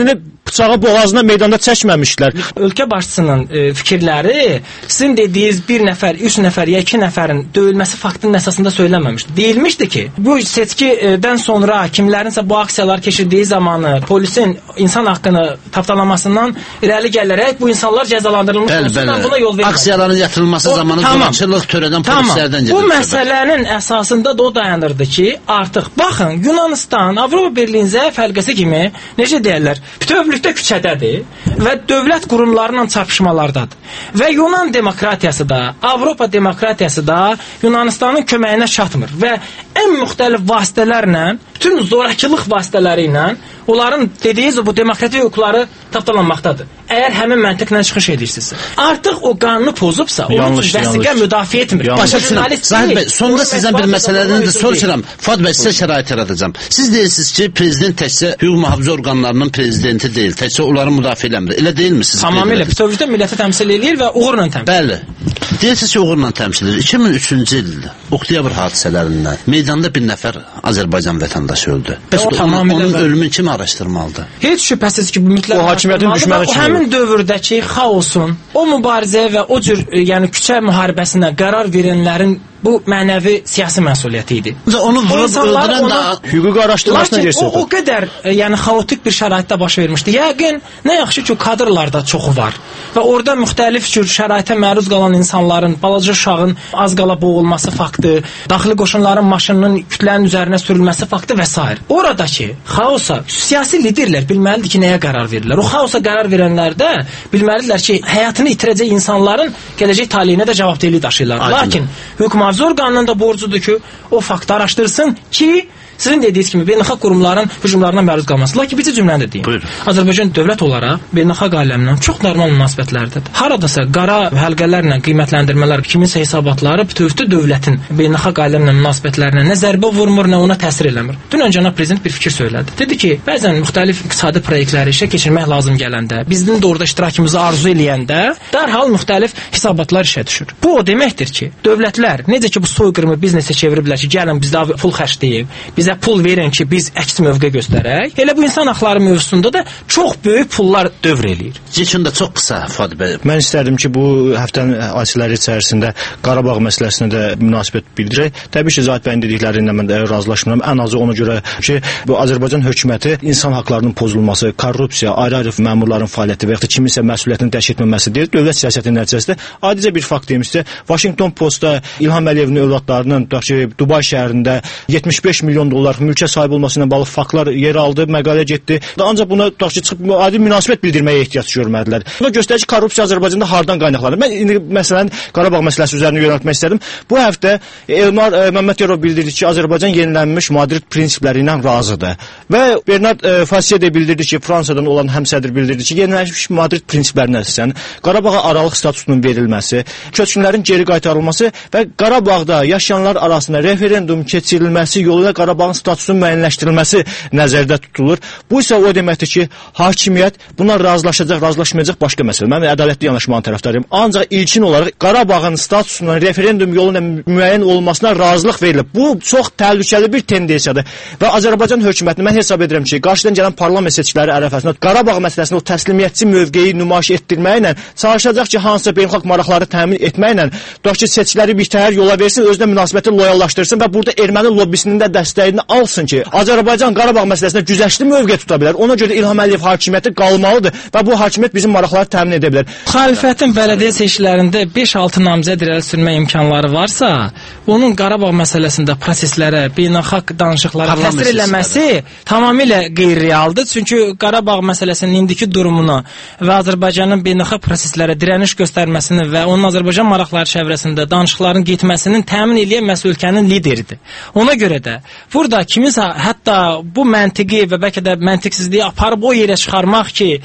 bıçağı boğazına meydanda çəkməmişdilər.
Ölkə başçısının fikirləri sizin dediyiniz bir nəfər, 3 nəfər ya 2 nəfərin döyülməsi faktının əsasında söyləməmişdi. Deyilmişdi ki, bu seçkidən sonra kimlərinsə bu aksiyalar keçirdiyi zamanı polisin insan haqqını tapdalamasından irəli gələrək bu insanlar cəzalandırılmış olsun, buna yol vermədi.
Aksiyaların yatırılması zamanı qonaqçılıq törədən polislərdən gedir.
Bu məsələnin əsasında da o dayanırdı ki, artıq baxın, Yunanistan Avropa Birliyinin zəif həlqəsi kimi, necə deyirlər, bütövlükdə küçədədir və dövlət qurumlarla çarpışmalardadır. Və Yunan demokratiyası da, Avropa demokratiyası da Yunanistanın köməyinə çatmır və ən müxtəlif vasitələrlə, bütün zorakılıq vasitələri ilə onların dediyi bu demokratik hüquqları tapdalanmaqdadır. Əgər həmin məntiqlə çıxış edirsinizsə. Artıq o qanunu pozubsa, onun üçün vəsiqə müdafiə etmir.
Zahid bəy, sonda sizdən bir məsələni də soruşuram. Fuad bəy, sizə şərait yaradacağım. Siz deyirsiniz ki, prezident təkcə hüquq mühafizə orqanlarının prezidenti deyil, təkcə onları müdafiə eləmir. Elə deyilmi siz?
Tamamilə, bütövlükdə milləti təmsil edir və uğurla təmsil edir.
Bəli. Deyirsiniz ki, uğurla təmsil edir. 2003-cü il oktyabr hadisələrindən meydanda bir nəfər Azərbaycan vətəndaşı öldü. Bəs onun ölümünü kim araşdırmalıdır?
Heç şübhəsiz ki, bu mütləq
o hakimiyyətin düşməni kimi.
Həmin dövrdəki xaosun, o mübarizəyə və o cür küçə müharibəsinə qərar verənlərin bu mənəvi siyasi məsuliyyəti idi.
Onu vurub öldürən də
hüquq araşdırmasına geçirdi.
O qədər xaotik bir şəraitdə baş vermişdi. Yəqin nə yaxşı ki, kadrlarda çoxu var və orada müxtəlif cür şəraitə məruz qalan insanların, balaca uşağın az qala boğulması faktı, daxili qoşunların maşınının kütlənin üzərinə sürülməsi faktı və s. Oradakı xaosa siyasi liderlər bilməlidir ki, nəyə qərar verirlər. O xaosa qərar verənlər də bilməlidirlər ki, həyatını itirəcək insanların gələcək taleyinə də cavabdehliyi daşıyırlar. Lakin hüquq mühafizə orqanının da borcudur ki, o faktı araşdırsın ki, sizin dediyiniz kimi beynəlxalq qurumların hücumlarına məruz qalması. Lakin bircə cümləni də deyim. Azərbaycan dövlət olaraq beynəlxalq aləmlə çox normal münasibətlərdədir. Haradasa qara həlqələrlə qiymətləndirmələr, kiminsə hesabatları bütövlükdə dövlətin beynəlxalq aləmlə münasibətlərinə nə zərbə vurmur, nə ona təsir eləmir. Dünən cənab prezident bir fikir söylədi. Dedi ki, bəzən müxtəlif iqtisadi proyektləri işə keçirmək lazım gələndə, bizim də orada iştirakımızı arzu eləyəndə dərhal müxtəlif hesabatlar işə düşür. Bu o deməkdir ki, dövlətlər necə ki bu soyqırımı biznesə çeviriblər ki, gəlin bizdə pul xərcləyib, bizə pul verin ki, biz əks mövqe göstərək. Elə bu insan haqları mövzusunda da çox böyük pullar dövr eləyir.
Geçin də çox qısa, Fuad bəy.
Mən istərdim ki, bu həftənin hadisələri içərisində Qarabağ məsələsinə də münasibət bildirək. Təbii ki, Zahid bəyin dediklərindən mən də razılaşmıram. Ən azı ona görə ki, bu Azərbaycan hökuməti insan haqlarının pozulması, korrupsiya, ayrı-ayrı məmurların fəaliyyəti və ya da kiminsə məsuliyyətini dəş etməməsi deyil. Dövlət siyasətinin nəticəsində adicə bir fakt demişdi. Washington Postda İlham Əliyevin övladlarının Dubay şəhərində 75 milyon dollar mülkə sahib olması ilə bağlı faktlar yer aldı, məqalə getdi. Ancaq buna çıxıb adi münasibət bildirməyə ehtiyac görmədilər. Bu da göstərir ki, korrupsiya Azərbaycanda hardan qaynaqlanır. Mən indi məsələn Qarabağ məsələsi üzərinə yönəltmək istədim. Bu həftə Elmar Məmmədyarov bildirdi ki, Azərbaycan yenilənmiş Madrid prinsipləri ilə razıdır. Və Bernard Fassier də bildirdi ki, Fransadan olan həmsədr bildirdi ki, yenilənmiş Madrid prinsiplərinə əsasən Qarabağa aralıq statusunun verilməsi, köçkünlərin geri qaytarılması və Qarabağda yaşayanlar arasında referendum keçirilməsi yolu ilə Qarabağın statusunun müəyyənləşdirilməsi nəzərdə tutulur. Bu isə o deməkdir ki, hakimiyyət buna razılaşacaq, razılaşmayacaq başqa məsələ. Mən ədalətli yanaşmanın tərəfdarıyam. Ancaq ilkin olaraq Qarabağın statusunun referendum yolu ilə müəyyən olmasına razılıq verilib. Bu çox təhlükəli bir tendensiyadır və Azərbaycan hökumətini mən hesab edirəm ki, qarşıdan gələn parlament seçkiləri ərəfəsində Qarabağ məsələsində o təslimiyyətçi mövqeyi nümayiş etdirməklə çalışacaq ki, hansısa beynəlxalq maraqları təmin etməklə ki, seçkiləri bir təhər yola versin, özünə münasibəti loyallaşdırsın və burada erməni lobbisinin də dəstəyini alsın ki, Azərbaycan Qarabağ məsələsində güzəştli mövqe tuta bilər. Ona görə İlham Əliyev hakimiyyəti qalmalıdır və bu hakimiyyət bizim maraqları təmin edə bilər.
Müxalifətin bələdiyyə seçkilərində 5-6 namizəd irəli sürmə imkanları varsa, onun Qarabağ məsələsində proseslərə, beynəlxalq danışıqlara təsir eləməsi tamamilə qeyri-realdır. Çünki Qarabağ məsələsinin indiki durumunu və Azərbaycanın beynəlxalq proseslərə dirəniş göstərməsini və onun Azərbaycan maraqları çevrəsində danışıqların getməsinin təmin edən məhz ölkənin lideridir. Ona görə də burada kiminsə hətta bu məntiqi və bəlkə də məntiqsizliyi aparıb o yerə çıxarmaq ki,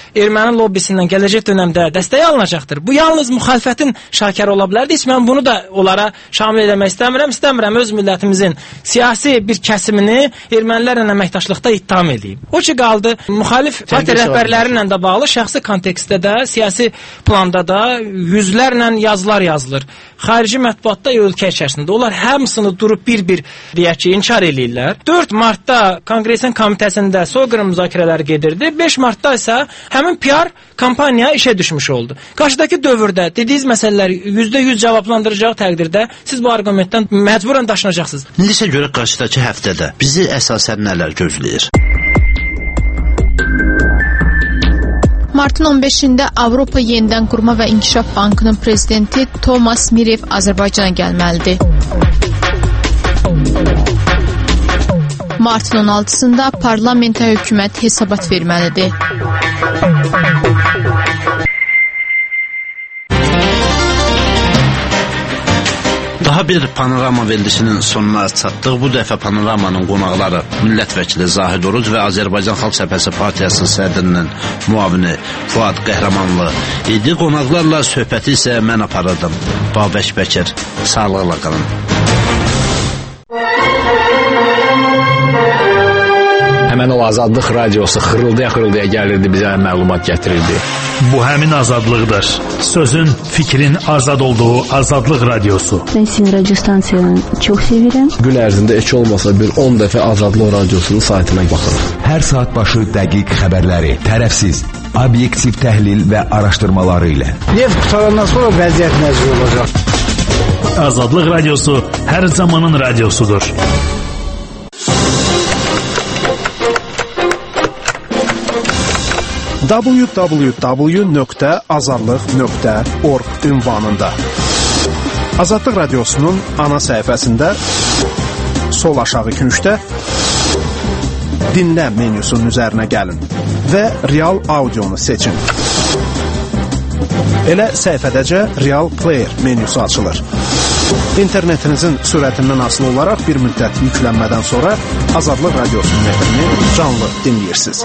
erməni lobbisindən gələcək dönəmdə dəstək alınacaqdır. Bu yalnız müxalifətin şakirə ola bilərdi. Heç mən bunu da onlara şamil etmək istəmirəm öz millətimizin siyasi bir kəsimini ermənilərlə əməkdaşlıqda ittiham edeyim. O ki qaldı müxalif partiya rəhbərləri ilə də bağlı şəxsi kontekstdə də, siyasi planda da yüzlərlə yazılar yazılır. Xarici mətbuatda ölkə içərisində. Onlar hamısını durub bir-bir deyək ki, inkar eləyirlər. 4 martda Konqresin komitəsində soyqırım müzakirələri gedirdi. 5 martda isə həmin PR kampaniya işə düşmüş oldu. Qarşıdakı dövrdə dediyiniz məsələləri %100 cavablandıracağı təqdirdə siz bu arqumentdən məcburən daşınacaqsınız.
İndi isə görək qarşıdakı həftədə bizi əsasən nələr gözləyir?
Martın 15-də Avropa Yenidən Qurma və İnkişaf Bankının prezidenti Tomas Mirev Azərbaycana gəlməlidir. Martın 16-sında parlamentə hökumət hesabat verməlidir.
Daha bir panorama verilişinin sonuna çatdıq. Bu dəfə panoramanın qonaqları millət vəkili Zahid Oruc və Azərbaycan Xalq Cəbhəsi Partiyası sədrinin müavini Fuad Qəhrəmanlı idi. Qonaqlarla söhbəti isə mən aparırdım. Babək Bəkir, sağlıqla qalın.
Həmən o Azadlıq radiosu xırıldaya gəlirdi, bizə məlumat gətirirdi.
Bu həmin azadlıqdır. Sözün, fikrin azad olduğu Azadlıq radiosu.
Ben sizin radyo stansiyonu çok severim.
Gün ərzində heç olmasa bir 10 dəfə Azadlıq radiosunun saytına baxırıq.
Hər saat başı dəqiq xəbərləri, tərəfsiz, obyektiv təhlil və araşdırmaları ilə.
Neft qutarandan sonra vəziyyət necə olacaq?
Azadlıq radiosu hər zamanın radiosudur.
www.azadlıq.org ünvanında Azadlıq radiosunun ana səhifəsində sol aşağı küncdə dinlə menyusunun üzərinə gəlin və Real Audionu seçin. Elə səhifədəcə Real Player menyusu açılır. İnternetinizin sürətindən asılı olaraq bir müddət yüklənmədən sonra Azadlıq radiosunun efrini canlı dinləyirsiniz.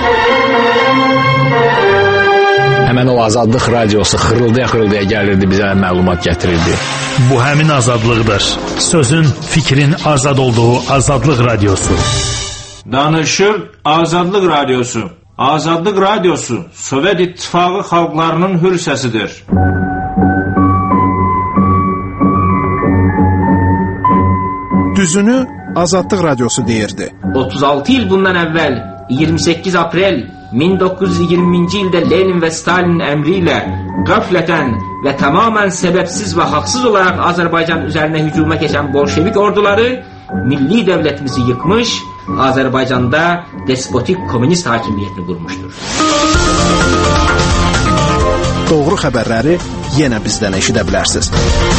Həmən o Azadlıq radiosu xırıldaya gəlirdi, bizə məlumat gətirirdi.
Bu həmin azadlıqdır. Sözün, fikrin azad olduğu Azadlıq radiosu.
Danışır Azadlıq radiosu. Azadlıq radiosu Sovet İttifaqı xalqlarının hür səsidir.
Düzünü Azadlıq radiosu deyirdi.
36 il bundan əvvəl 28 aprel 1920-ci ildə Lenin və Stalinin əmri ilə qəflətən və tamamən səbəbsiz və haqsız olaraq Azərbaycan üzərinə hücuma keçən bolşevik orduları milli dövlətimizi yıkmış, Azərbaycanda despotik komünist hakimiyyətini qurmuşdur.
Doğru xəbərləri yenə bizdən eşidə bilərsiniz.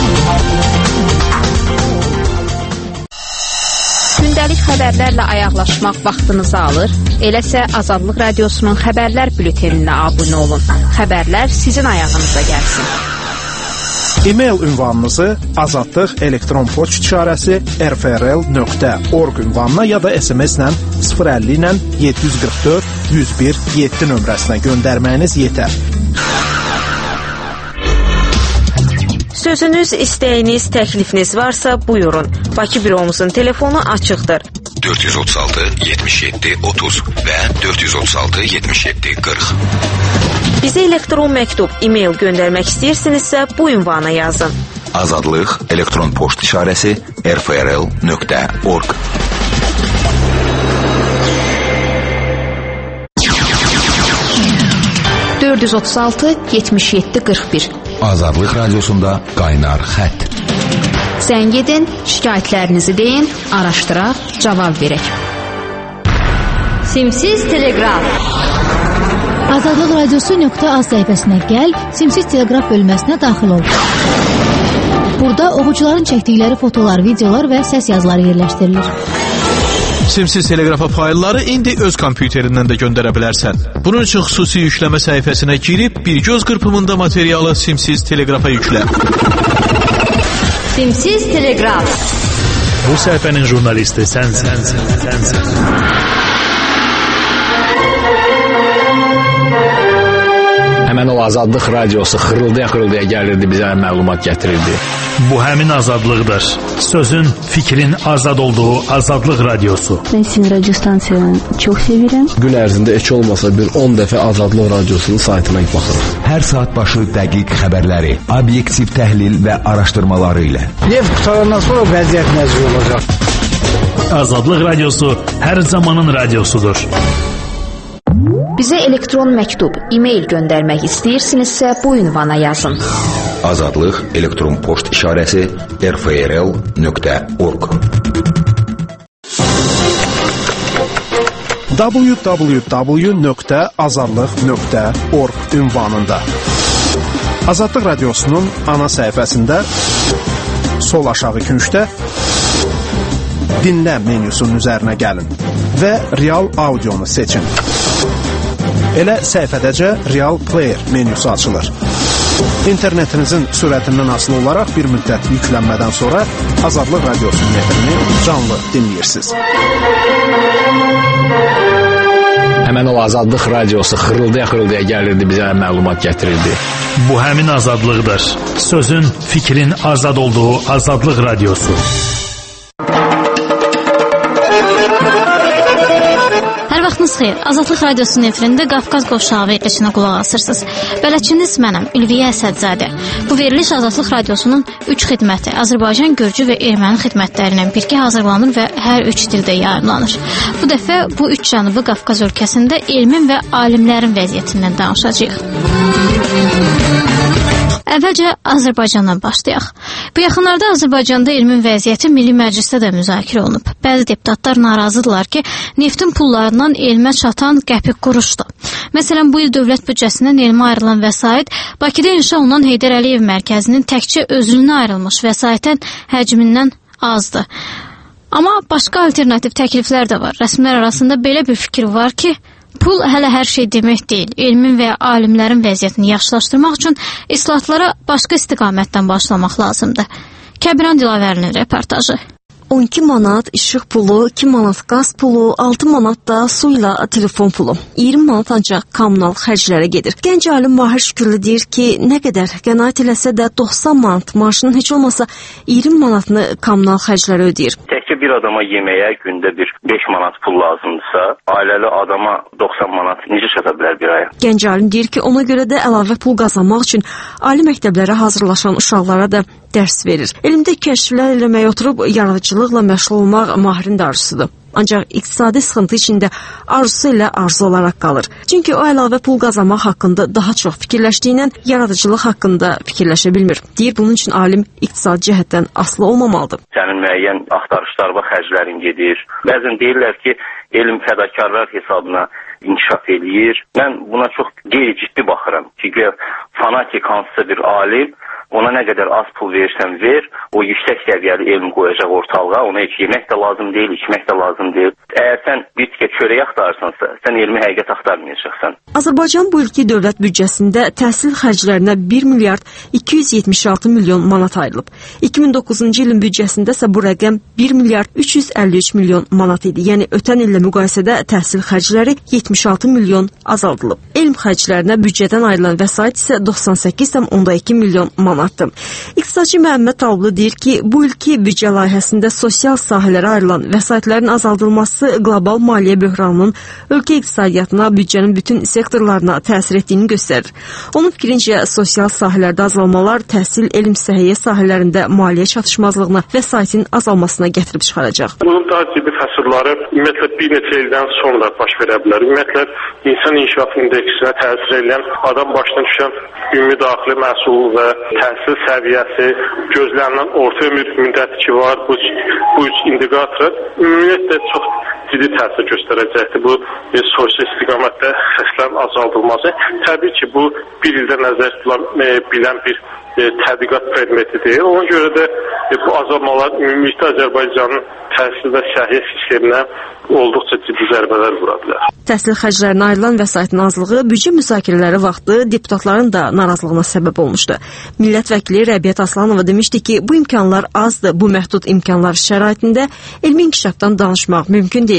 Gündəlik xəbərlərlə ayaqlaşmaq vaxtınızı alır. Eləsə Azadlıq radiosunun xəbərlər bülteninə abunə olun. Xəbərlər sizin ayağınıza gəlsin.
E-mail ünvanınızı azadlıq elektron poçt işarəsi rfrl.org ünvanına ya da SMS-lə 050 ilə 744 101 7 nömrəsinə göndərməyiniz yetər.
Sözünüz, istəyiniz, təklifiniz varsa buyurun. Bakı büromuzun telefonu açıqdır.
436 77 30 və 436 77 40.
Bizə elektron məktub, e-mail göndərmək istəyirsinizsə bu ünvana yazın.
Azadlıq elektron poçt işarəsi rfrl.org.
(436-77-41)
Azadlıq radiosunda qaynar xətt.
Zəng edin, şikayətlərinizi deyin, araşdıraq, cavab verək.
Simsiz Teleqraf.
Azadlıq radiosu.az səhifəsinə gəl, Simsiz Teleqraf bölməsinə daxil ol. Burada oxucuların çəkdikləri fotolar, videolar və səs yazıları yerləşdirilir.
Simsiz Teleqrafa faylları indi öz kompüterindən də göndərə bilərsən. Bunun üçün xüsusi yükləmə səhifəsinə girib, bir göz qırpımında materialı Simsiz Teleqrafa yüklə.
Simsiz Teleqraf.
Bu səhifənin jurnalisti sənsən.
o Azadlıq radiosu xırıldaya gəlirdi, bizə məlumat gətirirdi.
Bu həmin azadlıqdır. Sözün, fikrin azad olduğu Azadlıq radiosu.
Ben sizin radyo stansiyanı çok severim.
Gün ərzində heç olmasa bir 10 dəfə Azadlıq radiosunun saytına baxırıq.
Hər saat başı dəqiq xəbərləri, obyektiv təhlil və araşdırmaları ilə.
Neft qutarandan sonra vəziyyət nəzər olacaq.
Azadlıq radiosu hər zamanın radiosudur.
Bizə elektron məktub, e-mail göndərmək istəyirsinizsə bu ünvana yazın.
Azadlıq elektron poçt işarəsi rfrl.org
www.azadlıq.org ünvanında Azadlıq radiosunun ana səhifəsində sol aşağı küncdə dinlə menyusunun üzərinə gəlin və Real Audionu seçin. Elə səhifədəcə Real Player menyusu açılır. İnternetinizin sürətindən asılı olaraq bir müddət yüklənmədən sonra Azadlıq radiosunun efrini canlı dinləyirsiniz.
Həmən o Azadlıq radiosu xırıldaya gəlirdi, bizə məlumat gətirirdi.
Bu həmin azadlıqdır. Sözün, fikrin azad olduğu Azadlıq radiosu.
Hər vaxtınız xeyir. Azadlıq radiosunun efirində Qafqaz qovşağı verilişinə qulaq asırsınız. Bələdçiniz mənəm, Ülviyə Əsədzadə. Bu veriliş Azadlıq radiosunun 3 xidməti, Azərbaycan, Gürcü və Erməni xidmətlərindən birgə hazırlanır və hər 3 dildə yayımlanır. Bu dəfə bu 3 Cənubi Qafqaz ölkəsində elmin və alimlərin vəziyyətindən danışacağıq. Əvvəlcə Azərbaycandan başlayaq. Bu yaxınlarda Azərbaycanda elmin vəziyyəti Milli Məclisdə də müzakirə olunub. Bəzi deputatlar narazıdırlar ki, neftin pullarından elmə çatan qəpik quruşdur. Məsələn, bu il dövlət büdcəsindən elmə ayrılan vəsait Bakıda inşa olunan Heydər Əliyev mərkəzinin təkcə özlüyünə ayrılmış vəsaitin həcmindən azdır. Amma başqa alternativ təkliflər də var. Rəsmilər arasında belə bir fikir var ki, pul hələ hər şey demək deyil. Elmin və ya alimlərin vəziyyətini yaxşılaşdırmaq üçün islahatlara başqa istiqamətdən başlamaq lazımdır. Kəbiran Dilavərinin reportajı.
12 manat işıq pulu, 2 manat qaz pulu, 6 manat da su ilə telefon pulu. 20 manat ancaq kommunal xərclərə gedir. Gənc alim Mahir Şükürlü deyir ki, nə qədər qənaət eləsə də 90 manat maaşının heç olmasa 20 manatını kommunal xərclərə ödəyir.
Təkcə bir adama yeməyə gündə bir 5 manat pul lazımdırsa, ailəli adama 90 manat necə çata bilər bir aya?
Gənc alim deyir ki, ona görə də əlavə pul qazanmaq üçün ali məktəblərə hazırlaşan uşaqlara da dərs verir. Elmdə kəşflər eləməyə oturub yaradıcılıqla məşğul olmaq Mahirin də arzusudur. Ancaq iqtisadi sıxıntı içində arzusu ilə arzu olaraq qalır. Çünki o əlavə pul qazanmaq haqqında daha çox fikirləşdiyindən yaradıcılıq haqqında fikirləşə bilmir. Deyir, bunun üçün alim iqtisadi cəhətdən asılı olmamalıdır.
Sənin müəyyən axtarışlarına xərclərin gedir. Bəzən deyirlər ki, elm fədakarlar hesabına inkişaf eləyir. Mən buna çox qeyri-ciddi baxıram. Çünki fanatik hansısa bir alim ona nə qədər az pul verirsən ver, o yüksək səviyyəli elm qoyacaq ortalığa, ona heç yemək də lazım deyil, içmək də lazım deyil. Əgər sən bir tikə çörək axtarırsansa, sən elmi həqiqət axtarmayacaqsan.
Azərbaycan bu ilki dövlət büdcəsində təhsil xərclərinə 1 milyard 276 milyon manat ayrılıb. 2009-cu ilin büdcəsində isə bu rəqəm 1 milyard 353 milyon manat idi. Yəni ötən illə müqayisədə təhsil xərcləri 76 milyon azaldılıb. Elm xərclərinə büdcədən ayrılan vəsait isə 98,2 milyon manat. İqtisadçı Məhəmməd Talıblı deyir ki, bu ilki büdcə layihəsində sosial sahələrə ayrılan vəsaitlərin azaldılması qlobal maliyyə böhranının ölkə iqtisadiyyatına, büdcənin bütün sektorlarına təsir etdiyini göstərir. Onun fikrincə, sosial sahələrdə azalmalar təhsil, elm, səhiyyə sahələrində maliyyə çatışmazlığına, vəsaitin azalmasına gətirib çıxaracaq.
Bunun daha ciddi fəsilləri ümumiyyətlə bir neçə ildən sonra baş verə bilər. Ümumiyyətlə, insan inkişaf indeksinə təsir edən, adam başdan düşən ümumi daxili məhsul və təhsil səviyyəsi, gözlənilən orta ömür müddəti ki var, bu üç indikator ümumiyyətlə çox ciddi təsir göstərəcəkdir. Bu sosial istiqamətdə xəstələrin azaldılması. Təbii ki, bu bir ildə nəzərdə tutulan bilən bir tədqiqat predmetidir. Ona görə də bu azalmalar ümumilikdə Azərbaycanın təhsil və səhiyyə sisteminə olduqca ciddi zərbələr vura bilər.
Təhsil xərclərinə ayrılan vəsaitin azlığı büdcə müzakirələri vaxtı deputatların da narazılığına səbəb olmuşdu. Millət vəkili Rəbiət Aslanova demişdi ki, bu imkanlar azdır. Bu məhdud imkanlar şəraitində elmi inkişafdan danışmaq mümkün deyil.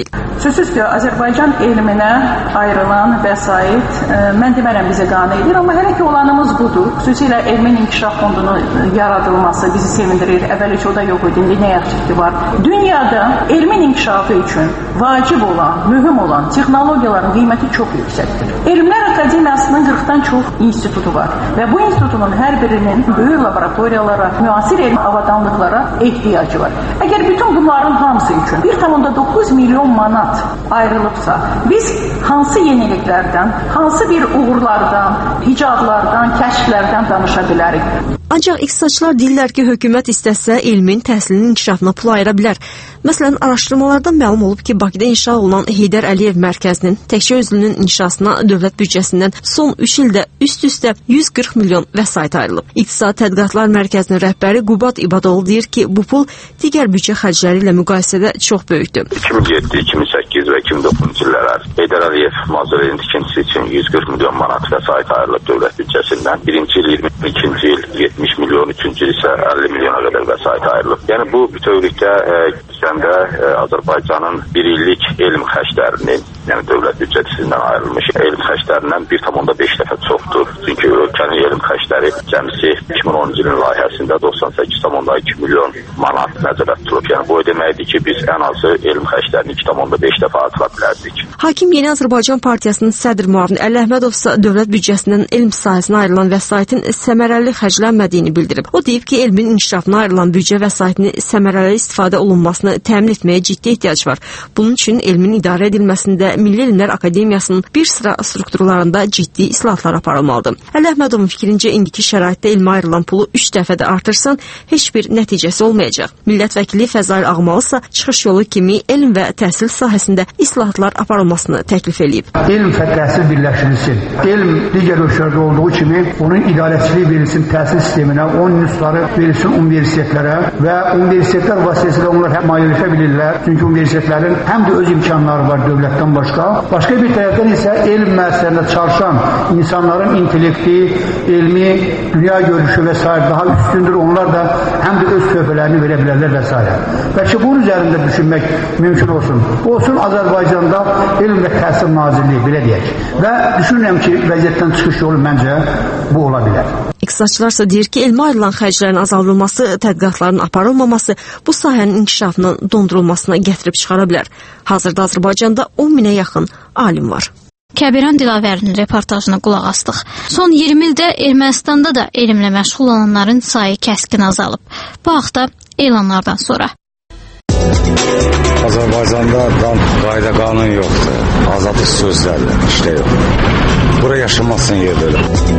deyil.
Sözsüz ki, Azərbaycan elminə ayrılan vəsait mən demərəm bizə qane edir, amma hələ ki olanımız budur. Xüsusilə elmin inkişaf fondunun yaradılması bizi sevindirir. Əvvəl heç o da yox idi, indi nə yaxşı ki var. Dünyada elmin inkişafı üçün vacib olan, mühüm olan texnologiyaların qiyməti çox yüksəkdir. Elmlər Akademiyasının 40-dan çox institutu var və bu institutunun hər birinin böyük laboratoriyalara, müasir elm avadanlıqlara ehtiyacı var. Əgər bütün bunların hamısı üçün 1,9 milyon manat ayrılıbsa, biz hansı yeniliklərdən, hansı bir uğurlardan, icadlardan, kəşflərdən danışa bilərik?
Ancaq iqtisadçılar deyirlər ki, hökumət istəsə elmin, təhsilinin inkişafına pul ayıra bilər. Məsələn, araşdırmalardan məlum olub ki, Bakıda inşa olunan Heydər Əliyev mərkəzinin təkcə özünün inşasına dövlət büdcəsindən son 3 ildə üst-üstə 140 milyon vəsait ayrılıb. İqtisad Tədqiqatlar Mərkəzinin rəhbəri Qubad İbadoğlu deyir ki, bu pul digər büdcə xərcləri ilə müqayisədə çox böyükdür.
2007, 2008 və 2009-cu illər Heydər Əliyev mauzoleyin tikintisi üçün 140 milyon manat vəsait ayrılıb dövlət büdcəsindən. Birinci il 20, ikinci il 70 milyon, üçüncü il isə 50 milyona qədər vəsait ayrılıb. Yəni bu bütövlükdə Azərbaycanın bir illik elm xərclərinin, yəni dövlət büdcəsindən ayrılmış elm xərclərindən 1,5 dəfə çoxdur. Çünki ölkənin elm xərcləri cəmsi 2010-cu ilin layihəsində 98,2 milyon manat nəzərdə tutulub. Yəni bu deməkdir ki, biz ən azı elm xərclərini 2,5 dəfə artıra bilərdik.
Hakim Yeni Azərbaycan Partiyasının sədr müavini Əli Əhmədov isə dövlət büdcəsindən elm sahəsinə ayrılan vəsaitin səmərəli xərclənmədiyini bildirib. O deyib ki, elmin inkişafına ayrılan büdcə vəsaitini səmərəli istifadə olunmasını təmin etməyə ciddi ehtiyac var. Bunun üçün elmin idarə edilməsində Milli Elmlər Akademiyasının bir sıra strukturlarında ciddi islahatlar aparılmalıdır. Əli Əhmədovun fikrincə indiki şəraitdə elmə ayrılan pulu 3 dəfədə artırsan heç bir nəticəsi olmayacaq. Millət vəkili Fəzail Ağmalı isə çıxış yolu kimi elm və təhsil sahəsində islahatlar aparılmasını təklif edib.
Elm və təhsil birləşdirilsin. Elm digər ölkələrdə olduğu kimi onun idarəçiliyi verilsin təhsil sisteminə, onun nüsxları verilsin universitetlərə və universitetlər vasitəsilə onlar həm maliyyələşə bilirlər. Çünki universitetlərin həm də öz imkanları var dövlətdən başqa. Başqa bir tərəfdən isə elm müəssisələrində çalışan insanların intellekti, elmi, dünya görüşü və s. daha üstündür. Onlar da həm də öz töhfələrini verə bilərlər və s. Bəlkə bunun üzərində düşünmək mümkün olsun. Olsun Azərbaycanda elm və təhsil nazirliyi, belə deyək. Və düşünürəm ki, vəziyyətdən çıxış yolu məncə bu ola bilər.
İqtisadçılar deyir ki, elmə ayrılan xərclərin azaldılması, tədqiqatların aparılmaması bu sahənin inkişafının dondurulmasına gətirib çıxara bilər. Hazırda Azərbaycanda 10 minə yaxın alim var.
Kəbiran Dilavərinin reportajına qulaq astıq. Son 20 ildə Ermənistanda da elmlə məşğul olanların sayı kəskin azalıb. Bu haqda elanlardan sonra.
Azərbaycanda qayda qanun yoxdur. Azadlıq sözlərlə işlə yox. Bura yaşamazsın yerdə.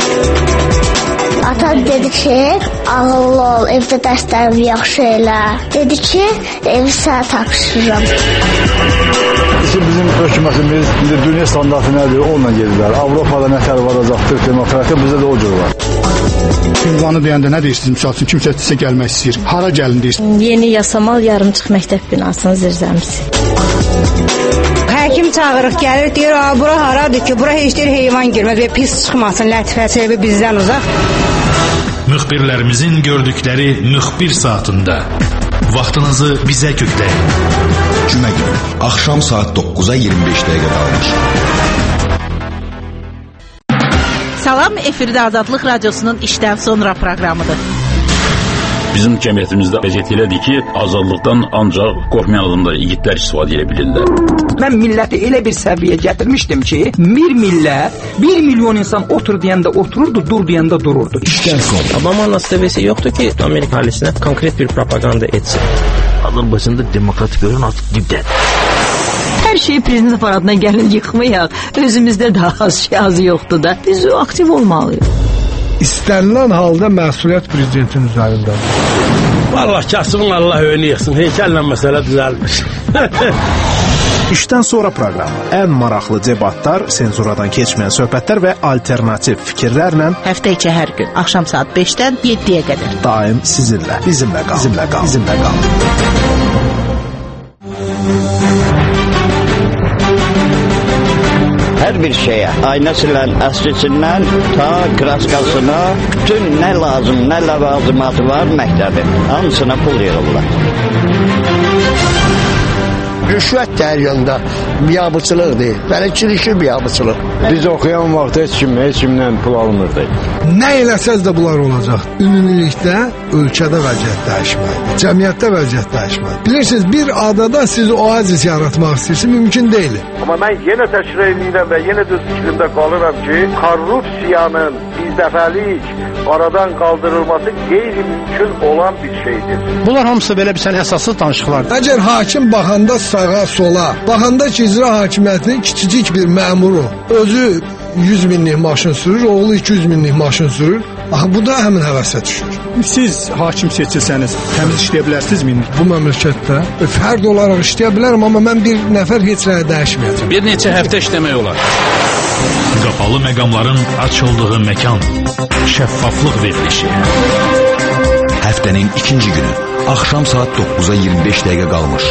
Atam dedi ki, ağıllı ol, evdə dərslərimi yaxşı elə. Dedi ki, evi sənə tapşırıram.
Bizim hökumətimiz dünya standartı nədir, onunla gedirlər. Avropada nətər varacaqdır, demokratiya bizdə də o cür var.
Ünvanı deyəndə nə deyirsiniz? Misal üçün, kimsə sizə gəlmək istəyir. Hara gəlin deyirsiniz?
Yeni Yasamal yarımçıq məktəb binasının zirzəmisi. Həkim çağırıq, gəlir, deyir, bura haradır ki, bura heç deyir heyvan girməz və pis çıxmasın, lətifəsi bizdən uzaq.
Müxbirlərimizin gördükləri müxbir saatında vaxtınızı bizə kökləyin.
Cümə günü, axşam saat 9-a 25 dəqiqə qalmış.
Salam, efirdə Azadlıq Radiosunun işdən sonra proqramıdır.
Bizim cəmiyyətimizdə vəziyyət elədir ki, azadlıqdan ancaq qorxmayan adamlar, igidlər istifadə edə bilirlər.
Mən milləti elə bir səviyyə gətirmişdim ki, bir millət, 1 milyon insan otur deyəndə otururdu, dur deyəndə dururdu.
İşdən sonra. Obama nəsəbəsi yoxdur ki, Amerika ailəsinə konkret bir propaganda etsin. Azərbaycanda demokratik görən artıq dibdədir.
Hər şeyi prezident aparatına gəlin yıxmayaq. Özümüzdə daha az yoxdur da. Biz aktiv olmalıyıq.
İstənilən halda məsuliyyət prezidentin üzərindədir.
Vallahi kasımın Allah önü yıxsın. Heykəllə məsələ düzəlmiş.
İşdən sonra proqramı ən maraqlı debatlar, senzuradan keçməyən söhbətlər və alternativ fikirlərlə
həftə içi hər gün axşam saat 5-dən 7-yə qədər
daim sizinlə, bizimlə qalın.
Hər bir şeyə, aynəsindən, əslisindən, ta kraskasına, bütün nə lazım, nə ləvazimatı var məktəbin, hamısına pul yığırlar.
rüşvət də hər yanda biabıçılıqdır. Bələdçilik biabıçılıq.
Biz oxuyan vaxt heç kimdən pul almırdı.
Nə eləsəz də bunlar olacaq. Ümumilikdə ölkədə vəziyyət dəyişməlidir. Cəmiyyətdə vəziyyət dəyişməlidir. Bilirsiniz, bir adada siz oazis yaratmaq istəyirsiniz, mümkün deyil.
Amma mən yenə təkrar edirəm və yenə də fikrimdə qalıram ki, korrupsiyanın birdəfəlik aradan qaldırılması qeyri-mümkün olan bir şeydir.
Bunlar hamısı belə bir əsassız danışıqlardır.
Əgər hakim baxanda sağa, sola, baxanda ki, icra hakimiyyətinin kiçicik bir məmuru özü 100 minlik maşın sürür, oğlu 200 minlik maşın sürür. Axı bu da həmin həvəsə düşür.
Siz hakim seçilsəniz, təmiz işləyə bilərsinizmi?
Bu məmləkətdə fərd olaraq işləyə bilərəm, amma mən bir nəfər heç nəyə dəyişməyəcəm.
Bir neçə həftə işləmək olar.
Qapalı məqamların açıldığı məkan. Şəffaflıq verilişi.
Həftənin ikinci günü. Axşam saat 9-a 25 dəqiqə qalmış.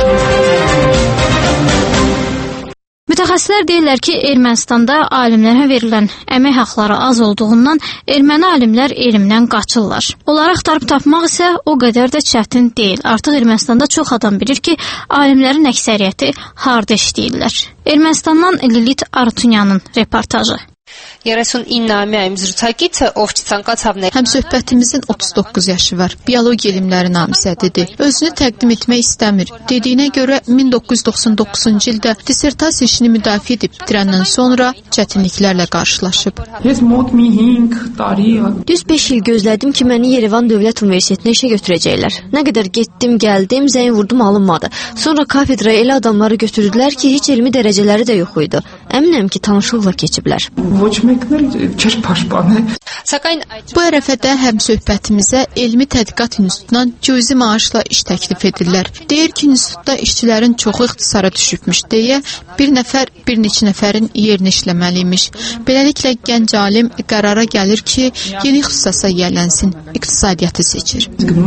Mütəxəssislər deyirlər ki, Ermənistanda alimlərə verilən əmək haqları az olduğundan erməni alimlər elmdən qaçırlar. Onları axtarıb tapmaq isə o qədər də çətin deyil. Artıq Ermənistanda çox adam bilir ki, alimlərin əksəriyyəti harda işləyirlər. Ermənistandan Lilit Artunyanın reportajı.
39-ամյա զրուցակիցը, ով չցանկացավ
Həmsöhbətimizin 39 yaşı var. Biologiya elmləri namizədidir. Özünü təqdim etmək istəmir. Dediyinə görə 1999-cu ildə dissertasiya işini müdafiə edib bitirəndən sonra çətinliklərlə qarşılaşıb.
Düz 5 il gözlədim ki, məni Yerevan Dövlət Universitetinə işə götürəcəklər. Nə qədər getdim, gəldim, zəng vurdum, alınmadı. Sonra kafedraya elə adamları götürdülər ki, heç elmi dərəcələri də yox idi. Əminəm ki, tanışlıqla keçiblər.
Bu ərəfədə həmsöhbətimizə Elmi Tədqiqat İnstitutundan cüzi maaşla iş təklif edirlər. Deyir ki, institutda işçilərin çoxu ixtisara düşübmüş deyə bir nəfər bir neçə nəfərin yerini işləməliymiş. Beləliklə gənc alim qərara gəlir ki, yeni ixtisasa yiyələnsin, iqtisadiyyatı seçir.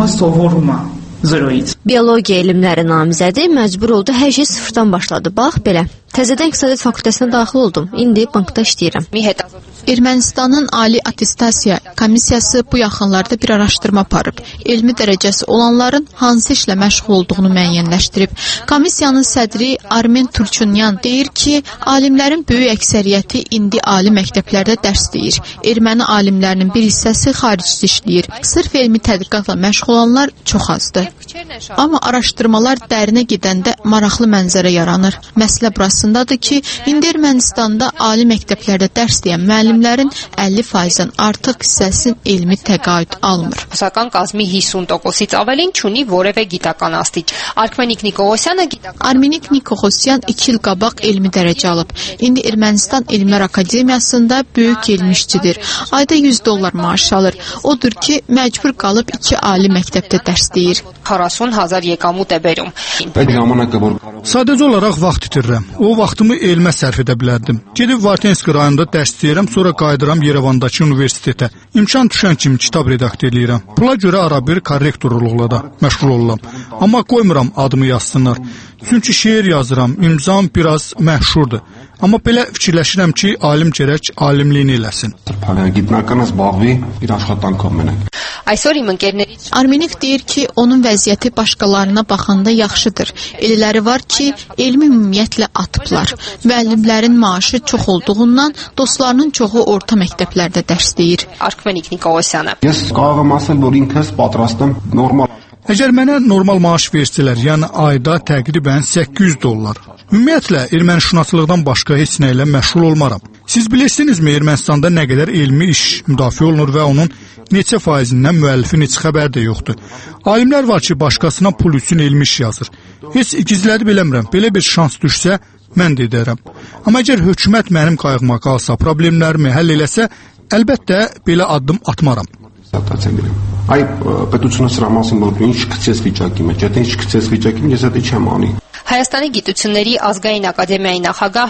Biologiya elmləri namizədi məcbur oldu, hər şey sıfırdan başladı. Bax belə. Təzədən iqtisadiyyat fakültəsinə daxil oldum. İndi bankda işləyirəm.
Ermənistanın Ali Attestasiya Komissiyası bu yaxınlarda bir araşdırma aparıb. Elmi dərəcəsi olanların hansı işlə məşğul olduğunu müəyyənləşdirib. Komissiyanın sədri Armen Turchunyan deyir ki, alimlərin böyük əksəriyyəti indi ali məktəblərdə dərs deyir. Erməni alimlərinin bir hissəsi xaricdə işləyir. Sırf elmi tədqiqatla məşğul olanlar çox azdır. Amma araşdırmalar dərinə gedəndə maraqlı mənzərə yaranır. Məsələ burasındadır ki, indi Ermənistanda ali məktəblərdə dərs deyən müəllimlərin 50%-dən artıq hissəsinin elmi təqaüd almır.
Հասարակական կազմի 50%-ից ավելին չունի որևէ գիտական աստիճան.
Armenik Nikohosyan 2 il qabaq elmi dərəcə alıb. İndi Ermənistan Elmlər Akademiyasında böyük elmi işçidir. Ayda $100 maaş alır. Odur ki, məcbur qalıb 2 ali məktəbdə dərs deyir.
40,000 եկամուտ է բերում.
Sadəcə olaraq vaxt itirirəm. O vaxtımı elmə sərf edə bilərdim. Gedib Vartensk rayonunda dərs deyirəm, sonra qayıdıram Yerevandakı universitetə. İmkan düşən kimi kitab redakt edirəm. Pula görə arabir korrektorluqla da məşğul oluram. Amma qoymuram adımı yazsınlar. Çünki şeir yazıram, imzam biraz məşhurdur. Amma belə fikirləşirəm ki, alim gərək alimliyini eləsin.
Armenik deyir ki, onun vəziyyəti başqalarına baxanda yaxşıdır. Elələri var ki, elmi ümumiyyətlə atıblar. Müəllimlərin maaşı çox olduğundan dostlarının çoxu orta məktəblərdə dərs deyir.
Əgər mənə normal maaş versələr, yəni ayda təqribən $800. Ümumiyyətlə, ermənişünaslılıqdan başqa heç nə ilə məşğul olmaram. Siz bilirsinizmi, Ermənistanda nə qədər elmi iş müdafiə olunur və onun neçə faizindən müəllifin heç xəbər də yoxdur. Alimlər var ki, başqasına pul üçün elmi iş yazır. Heç ikizləri biləmirəm, belə bir şans düşsə, mən də edərəm. Amma əgər hökumət mənim qayğıma qalsa, problemlərimi həll eləsə, əlbəttə belə addım atmaram.
Այ պետությունը սրա մասին որ ինչ գցես վիճակի մեջ, եթե ինչ գցես վիճակի մեջ, ես դա չեմ անի։
Հայաստանի գիտությունների ազգային ակադեմիայի նախագահ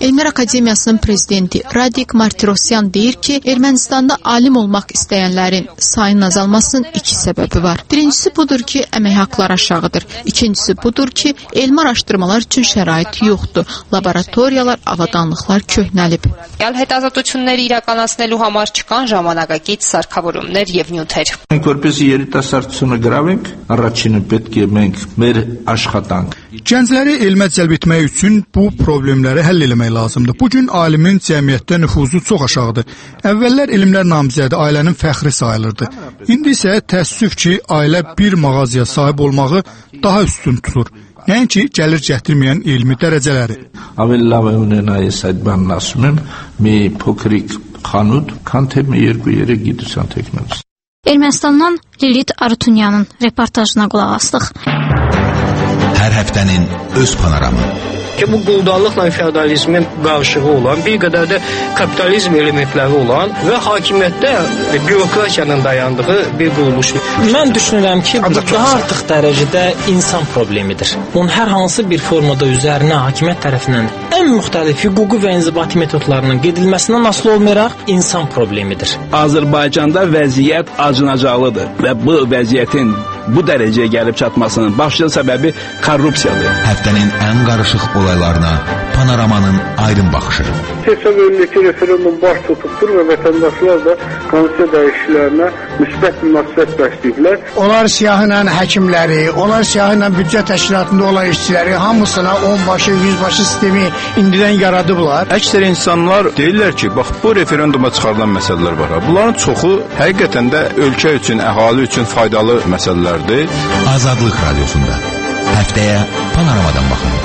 Elmlər Akademiyasının prezidenti Radik Martirosyan deyir ki, Ermənistanda alim olmaq istəyənlərin sayının azalmasının iki səbəbi var. Birincisi budur ki, əmək haqları aşağıdır. İkincisi budur ki, elmi araşdırmalar üçün şərait yoxdur. Laboratoriyalar, avadanlıqlar köhnəlib.
Հետազոտությունների իրականացնելու համար չկան ժամանակակից սարքավորումներ եւ նյութեր։
Մենք որպեսզի երիտասարդությունը գրավենք, առաջինը պետք է մենք մեր աշխատանք.
Gəncləri elmə cəlb etmək üçün bu problemləri həll etmək lazımdır. Bu gün alimin cəmiyyətdə nüfuzu çox aşağıdır. Əvvəllər elmlər namizədi ailənin fəxri sayılırdı. İndi isə təəssüf ki, ailə bir mağazaya sahib olmağı daha üstün tutur. Nəinki gəlir gətirməyən elmi dərəcələri.
Ավելի լավ է ունենայես այդ բանն ասում եմ, մի փոքրիկ խանութ, քան թե մի 2-3 գիտության տեխնոլոգիա.
Ermənistandan Lilit Arutunyanın reportajına qulaq asdıq.
Hər həftənin öz panoramı.
Ki bu quldarlıqla feodalizmin qarışığı olan, bir qədər də kapitalizm elementləri olan və hakimiyyətdə bürokratiyanın dayandığı bir quruluşdur. Mən düşünürəm ki, bu daha artıq dərəcədə insan problemidir. Onun hər hansı bir formada üzərinə hakimiyyət tərəfindən ən müxtəlif hüquqi və inzibati metodlarının gedilməsindən asılı olmayaraq insan problemidir.
Azərbaycanda vəziyyət acınacaqlıdır və bu vəziyyətin bu dərəcəyə gəlib çatmasının başlıca səbəbi korrupsiyadır.
Həftənin ən qarışıq olaylarına panoramanın aydın baxışı.
Seçim önündəki referendum baş tutubdur və vətəndaşlar da konstitusiya dəyişikliklərinə müsbət münasibət bəsləyiblər.
Onlar siyahıyla həkimləri, onlar siyahıyla büdcə təşkilatında olan işçiləri hamısına 10 başı, 100 başı sistemi indidən yaradıblar.
Əksər insanlar deyirlər ki, bax bu referenduma çıxarılan məsələlər var. Bunların çoxu həqiqətən də ölkə üçün, əhali üçün faydalı məsələlərdir.
Azadlıq Radiosunda həftəyə panoramadan baxın.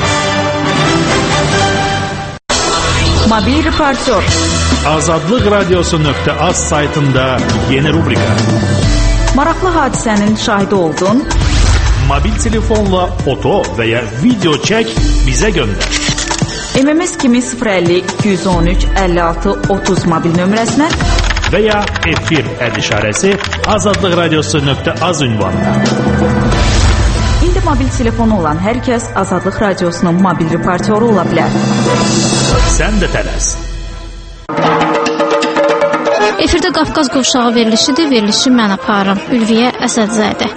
Mobil reportör.
Azadlıq Radiosu.az saytında yeni rubrika.
Maraqlı hadisənin şahidi oldun.
Mobil telefonla foto və ya video çək, bizə göndər.
MMS kimi 050 213 56 30 mobil nömrəsinə
və ya efir işarəsi Azadlıq Radiosu.az ünvanına.
İndi mobil telefonu olan hər kəs Azadlıq Radiosunun mobil reportyoru ola bilər.
Sən də tələs.
Efirdə Qafqaz qovşağı verilişidir. Verilişi mən aparım. Ülviyə Əsədzadə.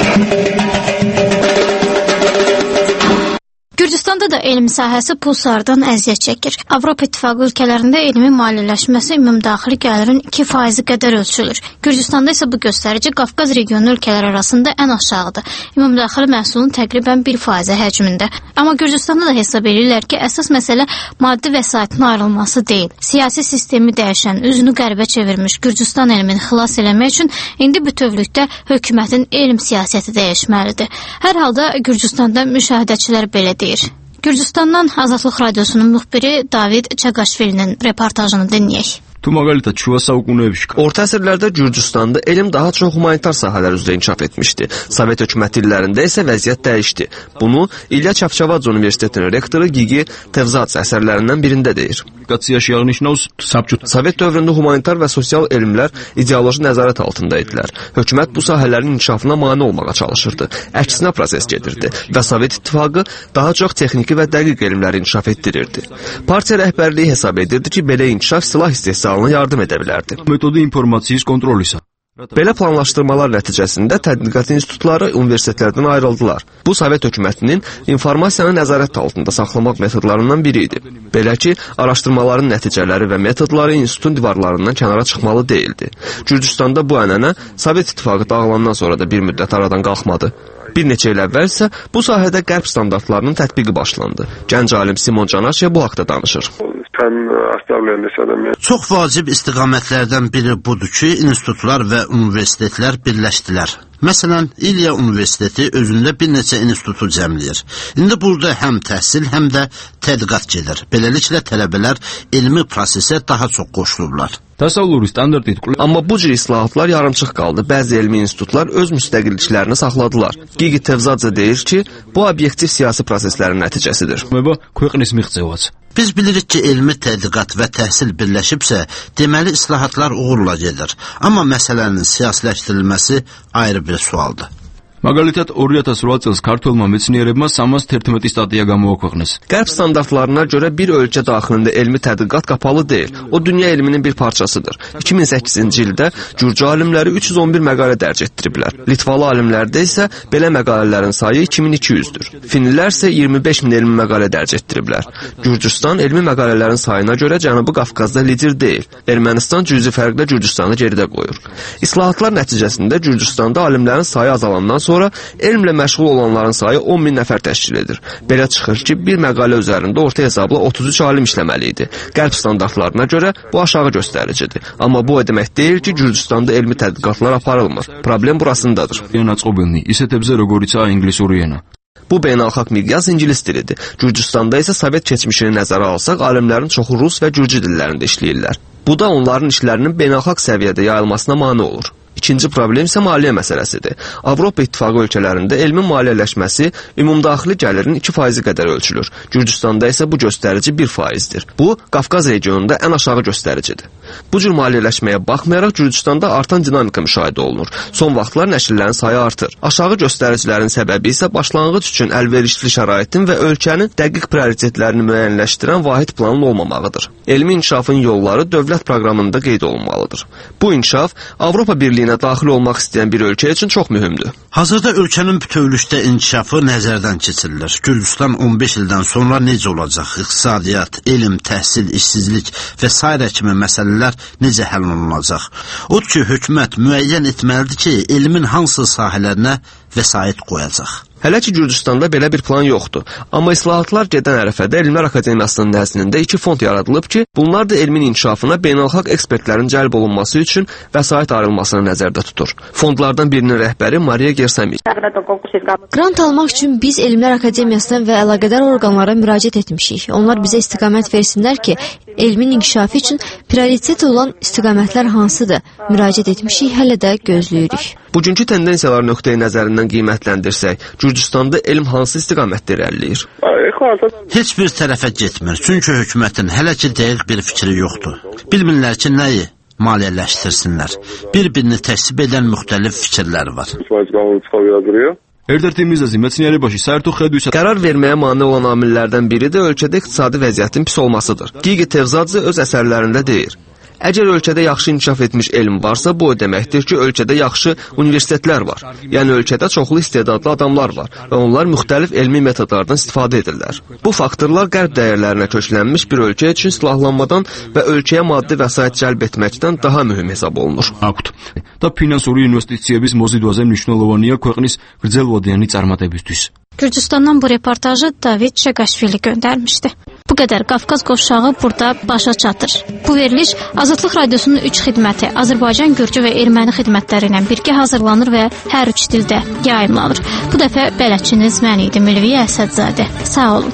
Gürcüstanda da elm sahəsi pulsardan əziyyət çəkir. Avropa İttifaqı ölkələrində elmin maliyyələşməsi ümumdaxili gəlirin 2% qədər ölçülür. Gürcüstanda isə bu göstərici Qafqaz regionu ölkələri arasında ən aşağıdır. Ümumdaxili məhsulun təqribən 1% həcmində. Amma Gürcüstanda da hesab edirlər ki, əsas məsələ maddi vəsaitin ayrılması deyil. Siyasi sistemi dəyişən, üzünü qərbə çevirmiş Gürcüstan elmini xilas eləmək üçün indi bütövlükdə hökumətin elm siyasəti dəyişməlidir. Hər halda Gürcüstanda müşahidəçilər belə deyir. Gürcüstandan Azadlıq Radiosunun müxbiri David Çaqaşvilinin reportajını dinləyək.
Orta əsrlərdə Gürcüstanda elm daha çox humanitar sahələr üzrə inkişaf etmişdi. Sovet hökuməti illərində isə vəziyyət dəyişdi. Bunu İlya Çavçavadze Universitetinin rektoru Gigi Tevzadze əsərlərindən birində deyir. Sovet dövründə humanitar və sosial elmlər ideoloji nəzarət altında idilər. Hökumət bu sahələrin inkişafına mane olmağa çalışırdı. Əksinə proses gedirdi və Sovet İttifaqı daha çox texniki və dəqiq elmləri inkişaf etdirirdi. Partiya rəhbərliyi hesab edirdi ki, belə inkişaf silah istehsalına yardım edə bilərdi. Belə planlaşdırmalar nəticəsində tədqiqat institutları universitetlərdən ayrıldılar. Bu, Sovet hökumətinin informasiyanı nəzarət altında saxlamaq metodlarından biri idi. Belə ki, araşdırmaların nəticələri və metodları institutun divarlarından kənara çıxmalı deyildi. Gürcüstanda bu ənənə Sovet İttifaqı dağılandan sonra da bir müddət aradan qalxmadı. Bir neçə il əvvəl isə bu sahədə qərb standartlarının tətbiqi başlandı. Gənc alim Simon Canaşya bu haqda danışır.
Çox vacib istiqamətlərdən biri budur ki, institutlar və universitetlər birləşdilər. Məsələn, İlya Universiteti özündə bir neçə institutu cəmləyir. İndi burada həm təhsil, həm də tədqiqat gedir. Beləliklə tələbələr elmi prosesə daha çox qoşulurlar.
Amma bu cür islahatlar yarımçıq qaldı. Bəzi elmi institutlar öz müstəqilliklərini saxladılar. Gigi Tevzadze deyir ki, bu obyektiv siyasi proseslərin nəticəsidir.
Biz bilirik ki, elmi tədqiqat və təhsil birləşibsə, deməli islahatlar uğurla gedir. Amma məsələnin siyasiləşdirilməsi ayrı bir sualdır.
მაგალითად 2008 წელს ქართველმა მეცნიერებმა 311 სტატია გამოაქვეყნეს.
Qərb standartlarına görə bir ölkə daxilində elmi tədqiqat qapalı deyil. O dünya elminin bir parçasıdır. 2008-ci ildə Gürcü alimləri 311 məqalə dərc etdiriblər. Litvalı alimlərdə isə belə məqalələrin sayı 2200-dür. Finlilər isə 25 min elmi məqalə dərc etdiriblər. Gürcüstan elmi məqalələrin sayına görə Cənubi Qafqazda lider deyil. Ermənistan cüzi fərqlə Gürcüstanı geridə qoyur. İslahatlar nəticəsində Gürcüstanda alimlərin sayı azalandan sonra elmlə məşğul olanların sayı 10 min nəfər təşkil edir. Belə çıxır ki, bir məqalə üzərində orta hesabla 33 alim işləməli idi. Qərb standartlarına görə bu aşağı göstəricidir. Amma bu o demək deyil ki, Gürcüstanda elmi tədqiqatlar aparılmır. Problem burasındadır. Bu beynəlxalq miqyas ingilis dilidir. Gürcüstanda isə Sovet keçmişini nəzərə alsaq, alimlərin çoxu rus və gürcü dillərində işləyirlər. Bu da onların işlərinin beynəlxalq səviyyədə yayılmasına mane olur. İkinci problem isə maliyyə məsələsidir. Avropa İttifaqı ölkələrində elmin maliyyələşməsi ümumdaxili gəlirin 2% qədər ölçülür. Gürcüstanda isə bu göstərici 1%dir. Bu, Qafqaz regionunda ən aşağı göstəricidir. Bu cür maliyyələşməyə baxmayaraq Gürcüstanda artan dinamika müşahidə olunur. Son vaxtlar nəşrlərin sayı artır. Aşağı göstəricilərin səbəbi isə başlanğıc üçün əlverişli şəraitin və ölkənin dəqiq prioritetlərini müəyyənləşdirən vahid planın olmamağıdır. Elmi inkişafın yolları dövlət proqramında qeyd olunmalıdır. Bu inkişaf Avropa Birliyinə daxil olmaq istəyən bir ölkə üçün çox mühümdür.
Hazırda ölkənin bütövlükdə inkişafı nəzərdən keçirilir. Gürcüstan 15 ildən sonra necə olacaq? İqtisadiyyat, elm, təhsil, işsizlik və sairə kimi məsələlər necə həll olunacaq? Odur ki, hökumət müəyyən etməlidir ki, elmin hansı sahələrinə vəsait qoyacaq.
Hələ ki, Gürcüstanda belə bir plan yoxdur. Amma islahatlar gedən ərəfədə Elmlər Akademiyasının nəzdində 2 fond yaradılıb ki, bunlar da elmin inkişafına beynəlxalq ekspertlərin cəlb olunması üçün vəsait ayrılmasını nəzərdə tutur. Fondlardan birinin rəhbəri Mariya Gersamik.
Grant almaq üçün biz Elmlər Akademiyasına və əlaqədar orqanlara müraciət etmişik. Onlar bizə istiqamət versinlər ki, elmin inkişafı üçün prioritet olan istiqamətlər hansıdır? Müraciət etmişik, hələ də gözləyirik.
Bugünkü tendensiyalar nöqteyi nəzərindən qiymətləndirsək, Gürcüstanda elm hansı istiqamətdə irəliləyir?
Heç bir tərəfə getmir, çünki hökumətin hələ ki dəqiq bir fikri yoxdur. Bilmirlər ki, nəyi maliyyələşdirsinlər. Bir-birini təksib edən müxtəlif fikirlər var.
Qərar verməyə mane olan amillərdən biri də ölkədə iqtisadi vəziyyətin pis olmasıdır. Gigi Tevzadze öz əsərlərində deyir. Əgər ölkədə yaxşı inkişaf etmiş elm varsa, bu o deməkdir ki, ölkədə yaxşı universitetlər var. Yəni ölkədə çoxlu istedadlı adamlar var və onlar müxtəlif elmi metodlardan istifadə edirlər. Bu faktorlar qərb dəyərlərinə köklənmiş bir ölkə üçün silahlanmadan və ölkəyə maddi vəsait cəlb etməkdən daha mühüm hesab olunur.
Gürcüstandan bu reportajı David Şaqaşvili göndərmişdi. Bu qədər Qafqaz qovşağı burada başa çatır. Bu veriliş Azadlıq Radiosunun 3 xidməti, Azərbaycan, Gürcü və Erməni xidmətləri ilə birgə hazırlanır və hər 3 dildə yayımlanır. Bu dəfə bələdçiniz mən idim, Ülviyə Əsədzadə. Sağ olun.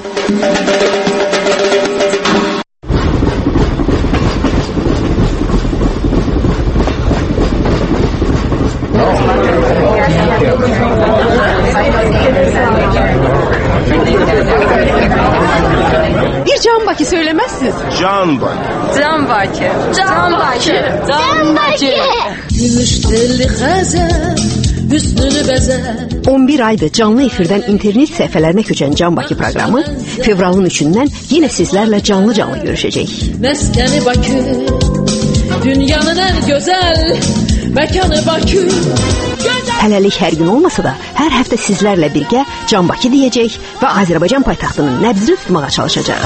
Bir Can Bakı söylemezsiniz.
Can Bakı.
Can Bakı. Can Bakı. Can Bakı.
Gümüştelli xəzər, hüsnünü bəzər.
11 aydır canlı efirdən internet səhifələrinə köçən Can Bakı proqramı fevralın 3-dən yenə sizlərlə canlı görüşəcək.
Məskəni Bakı, dünyanın ən gözəl məkanı Bakı.
Hələlik hər gün olmasa da, hər həftə sizlərlə birgə Can Bakı deyəcək və Azərbaycan paytaxtının nəbzini tutmağa çalışacaq.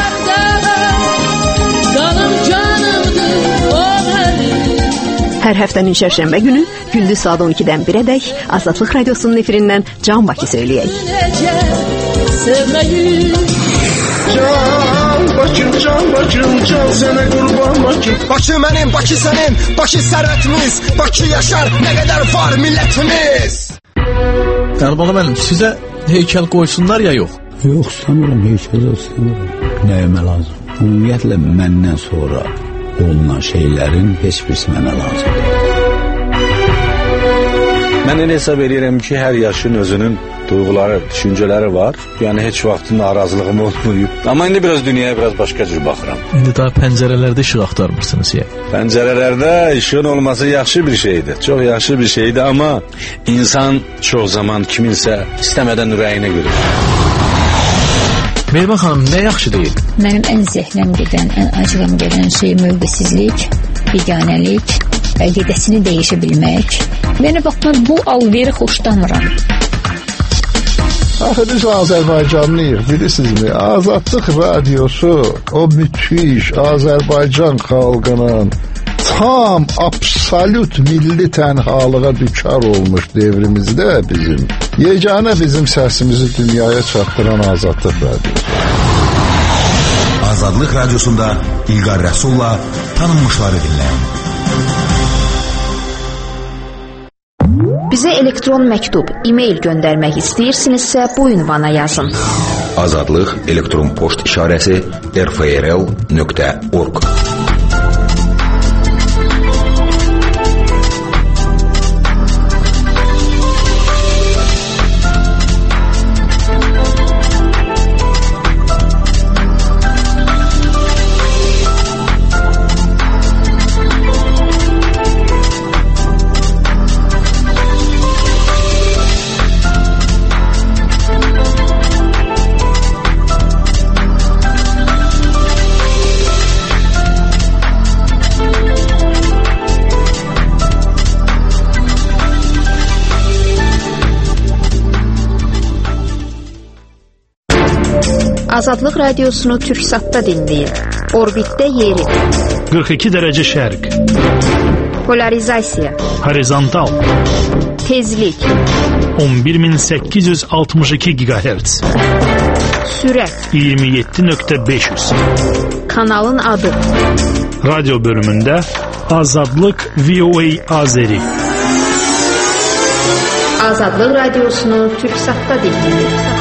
Canım canımdır, o mənim.
Hər həftənin şərşənbə günü, gündüz saat 12-dən 1-ədək Azadlıq Radiosunun efirindən Can Bakı söyləyək.
Can Bakım, can Bakım, can sənə qurban Bakım.
Bakı mənim, Bakı sənin, Bakı sərvətimiz, Bakı yaşar, nə qədər var millətimiz.
Qərbalı müəllim, sizə heykəl qoysunlar ya yox?
Yox, istəmirəm, heykəl istəmirəm. Nəyimə lazım? Ümumiyyətlə, məndən sonra olunan şeylərin heç birisi mənə lazımdır.
Mən elə hesab edirəm ki, hər yaşın özünün
duyğuları, düşüncələri var. Yəni heç vaxt narazılığım olmayıb. Amma indi biraz dünyaya biraz başqa cür baxıram.
İndi daha pəncərələrdə işıq axtarmırsınız ya.
Pəncərələrdə işığın olması yaxşı bir şeydir. Çox yaxşı bir şeydir, amma insan çox zaman kiminsə istəmədən ürəyinə görür.
Mehriban xanım, nə yaxşı deyil?
Mənim ən zəhləm gedən, ən acığım gedən şey mövqesizlik, biganəlik, qədəsini dəyişə bilmək. Yəni, bax, mən bu alveri xoşlamıram.
Axı biz Azərbaycanlıyıq, bilirsinizmi? Azadlıq radiosu o müthiş Azərbaycan xalqının tam, absolut milli tənhalığa düçar olmuş devrimizdə bizim, yeganə bizim səsimizi dünyaya çatdıran Azadlıq radiosu.
Azadlıq radiosunda İlqar Rəsulla tanınmışları dinləyin.
Bizə elektron məktub, e-mail göndərmək istəyirsinizsə bu ünvana yazın.
Azadlıq elektron poçt işarəsi rfrl.org.
Azadlıq radiosunu Türksatda dinləyin. Orbitdə yeri.
42 dərəcə şərq.
Polarizasiya.
Horizontal.
Tezlik.
11862 GHz.
Sürət.
27.500.
Kanalın adı.
Radyo bölümündə Azadlıq VOA Azeri.
Azadlıq radiosunu Türksatda dinləyin.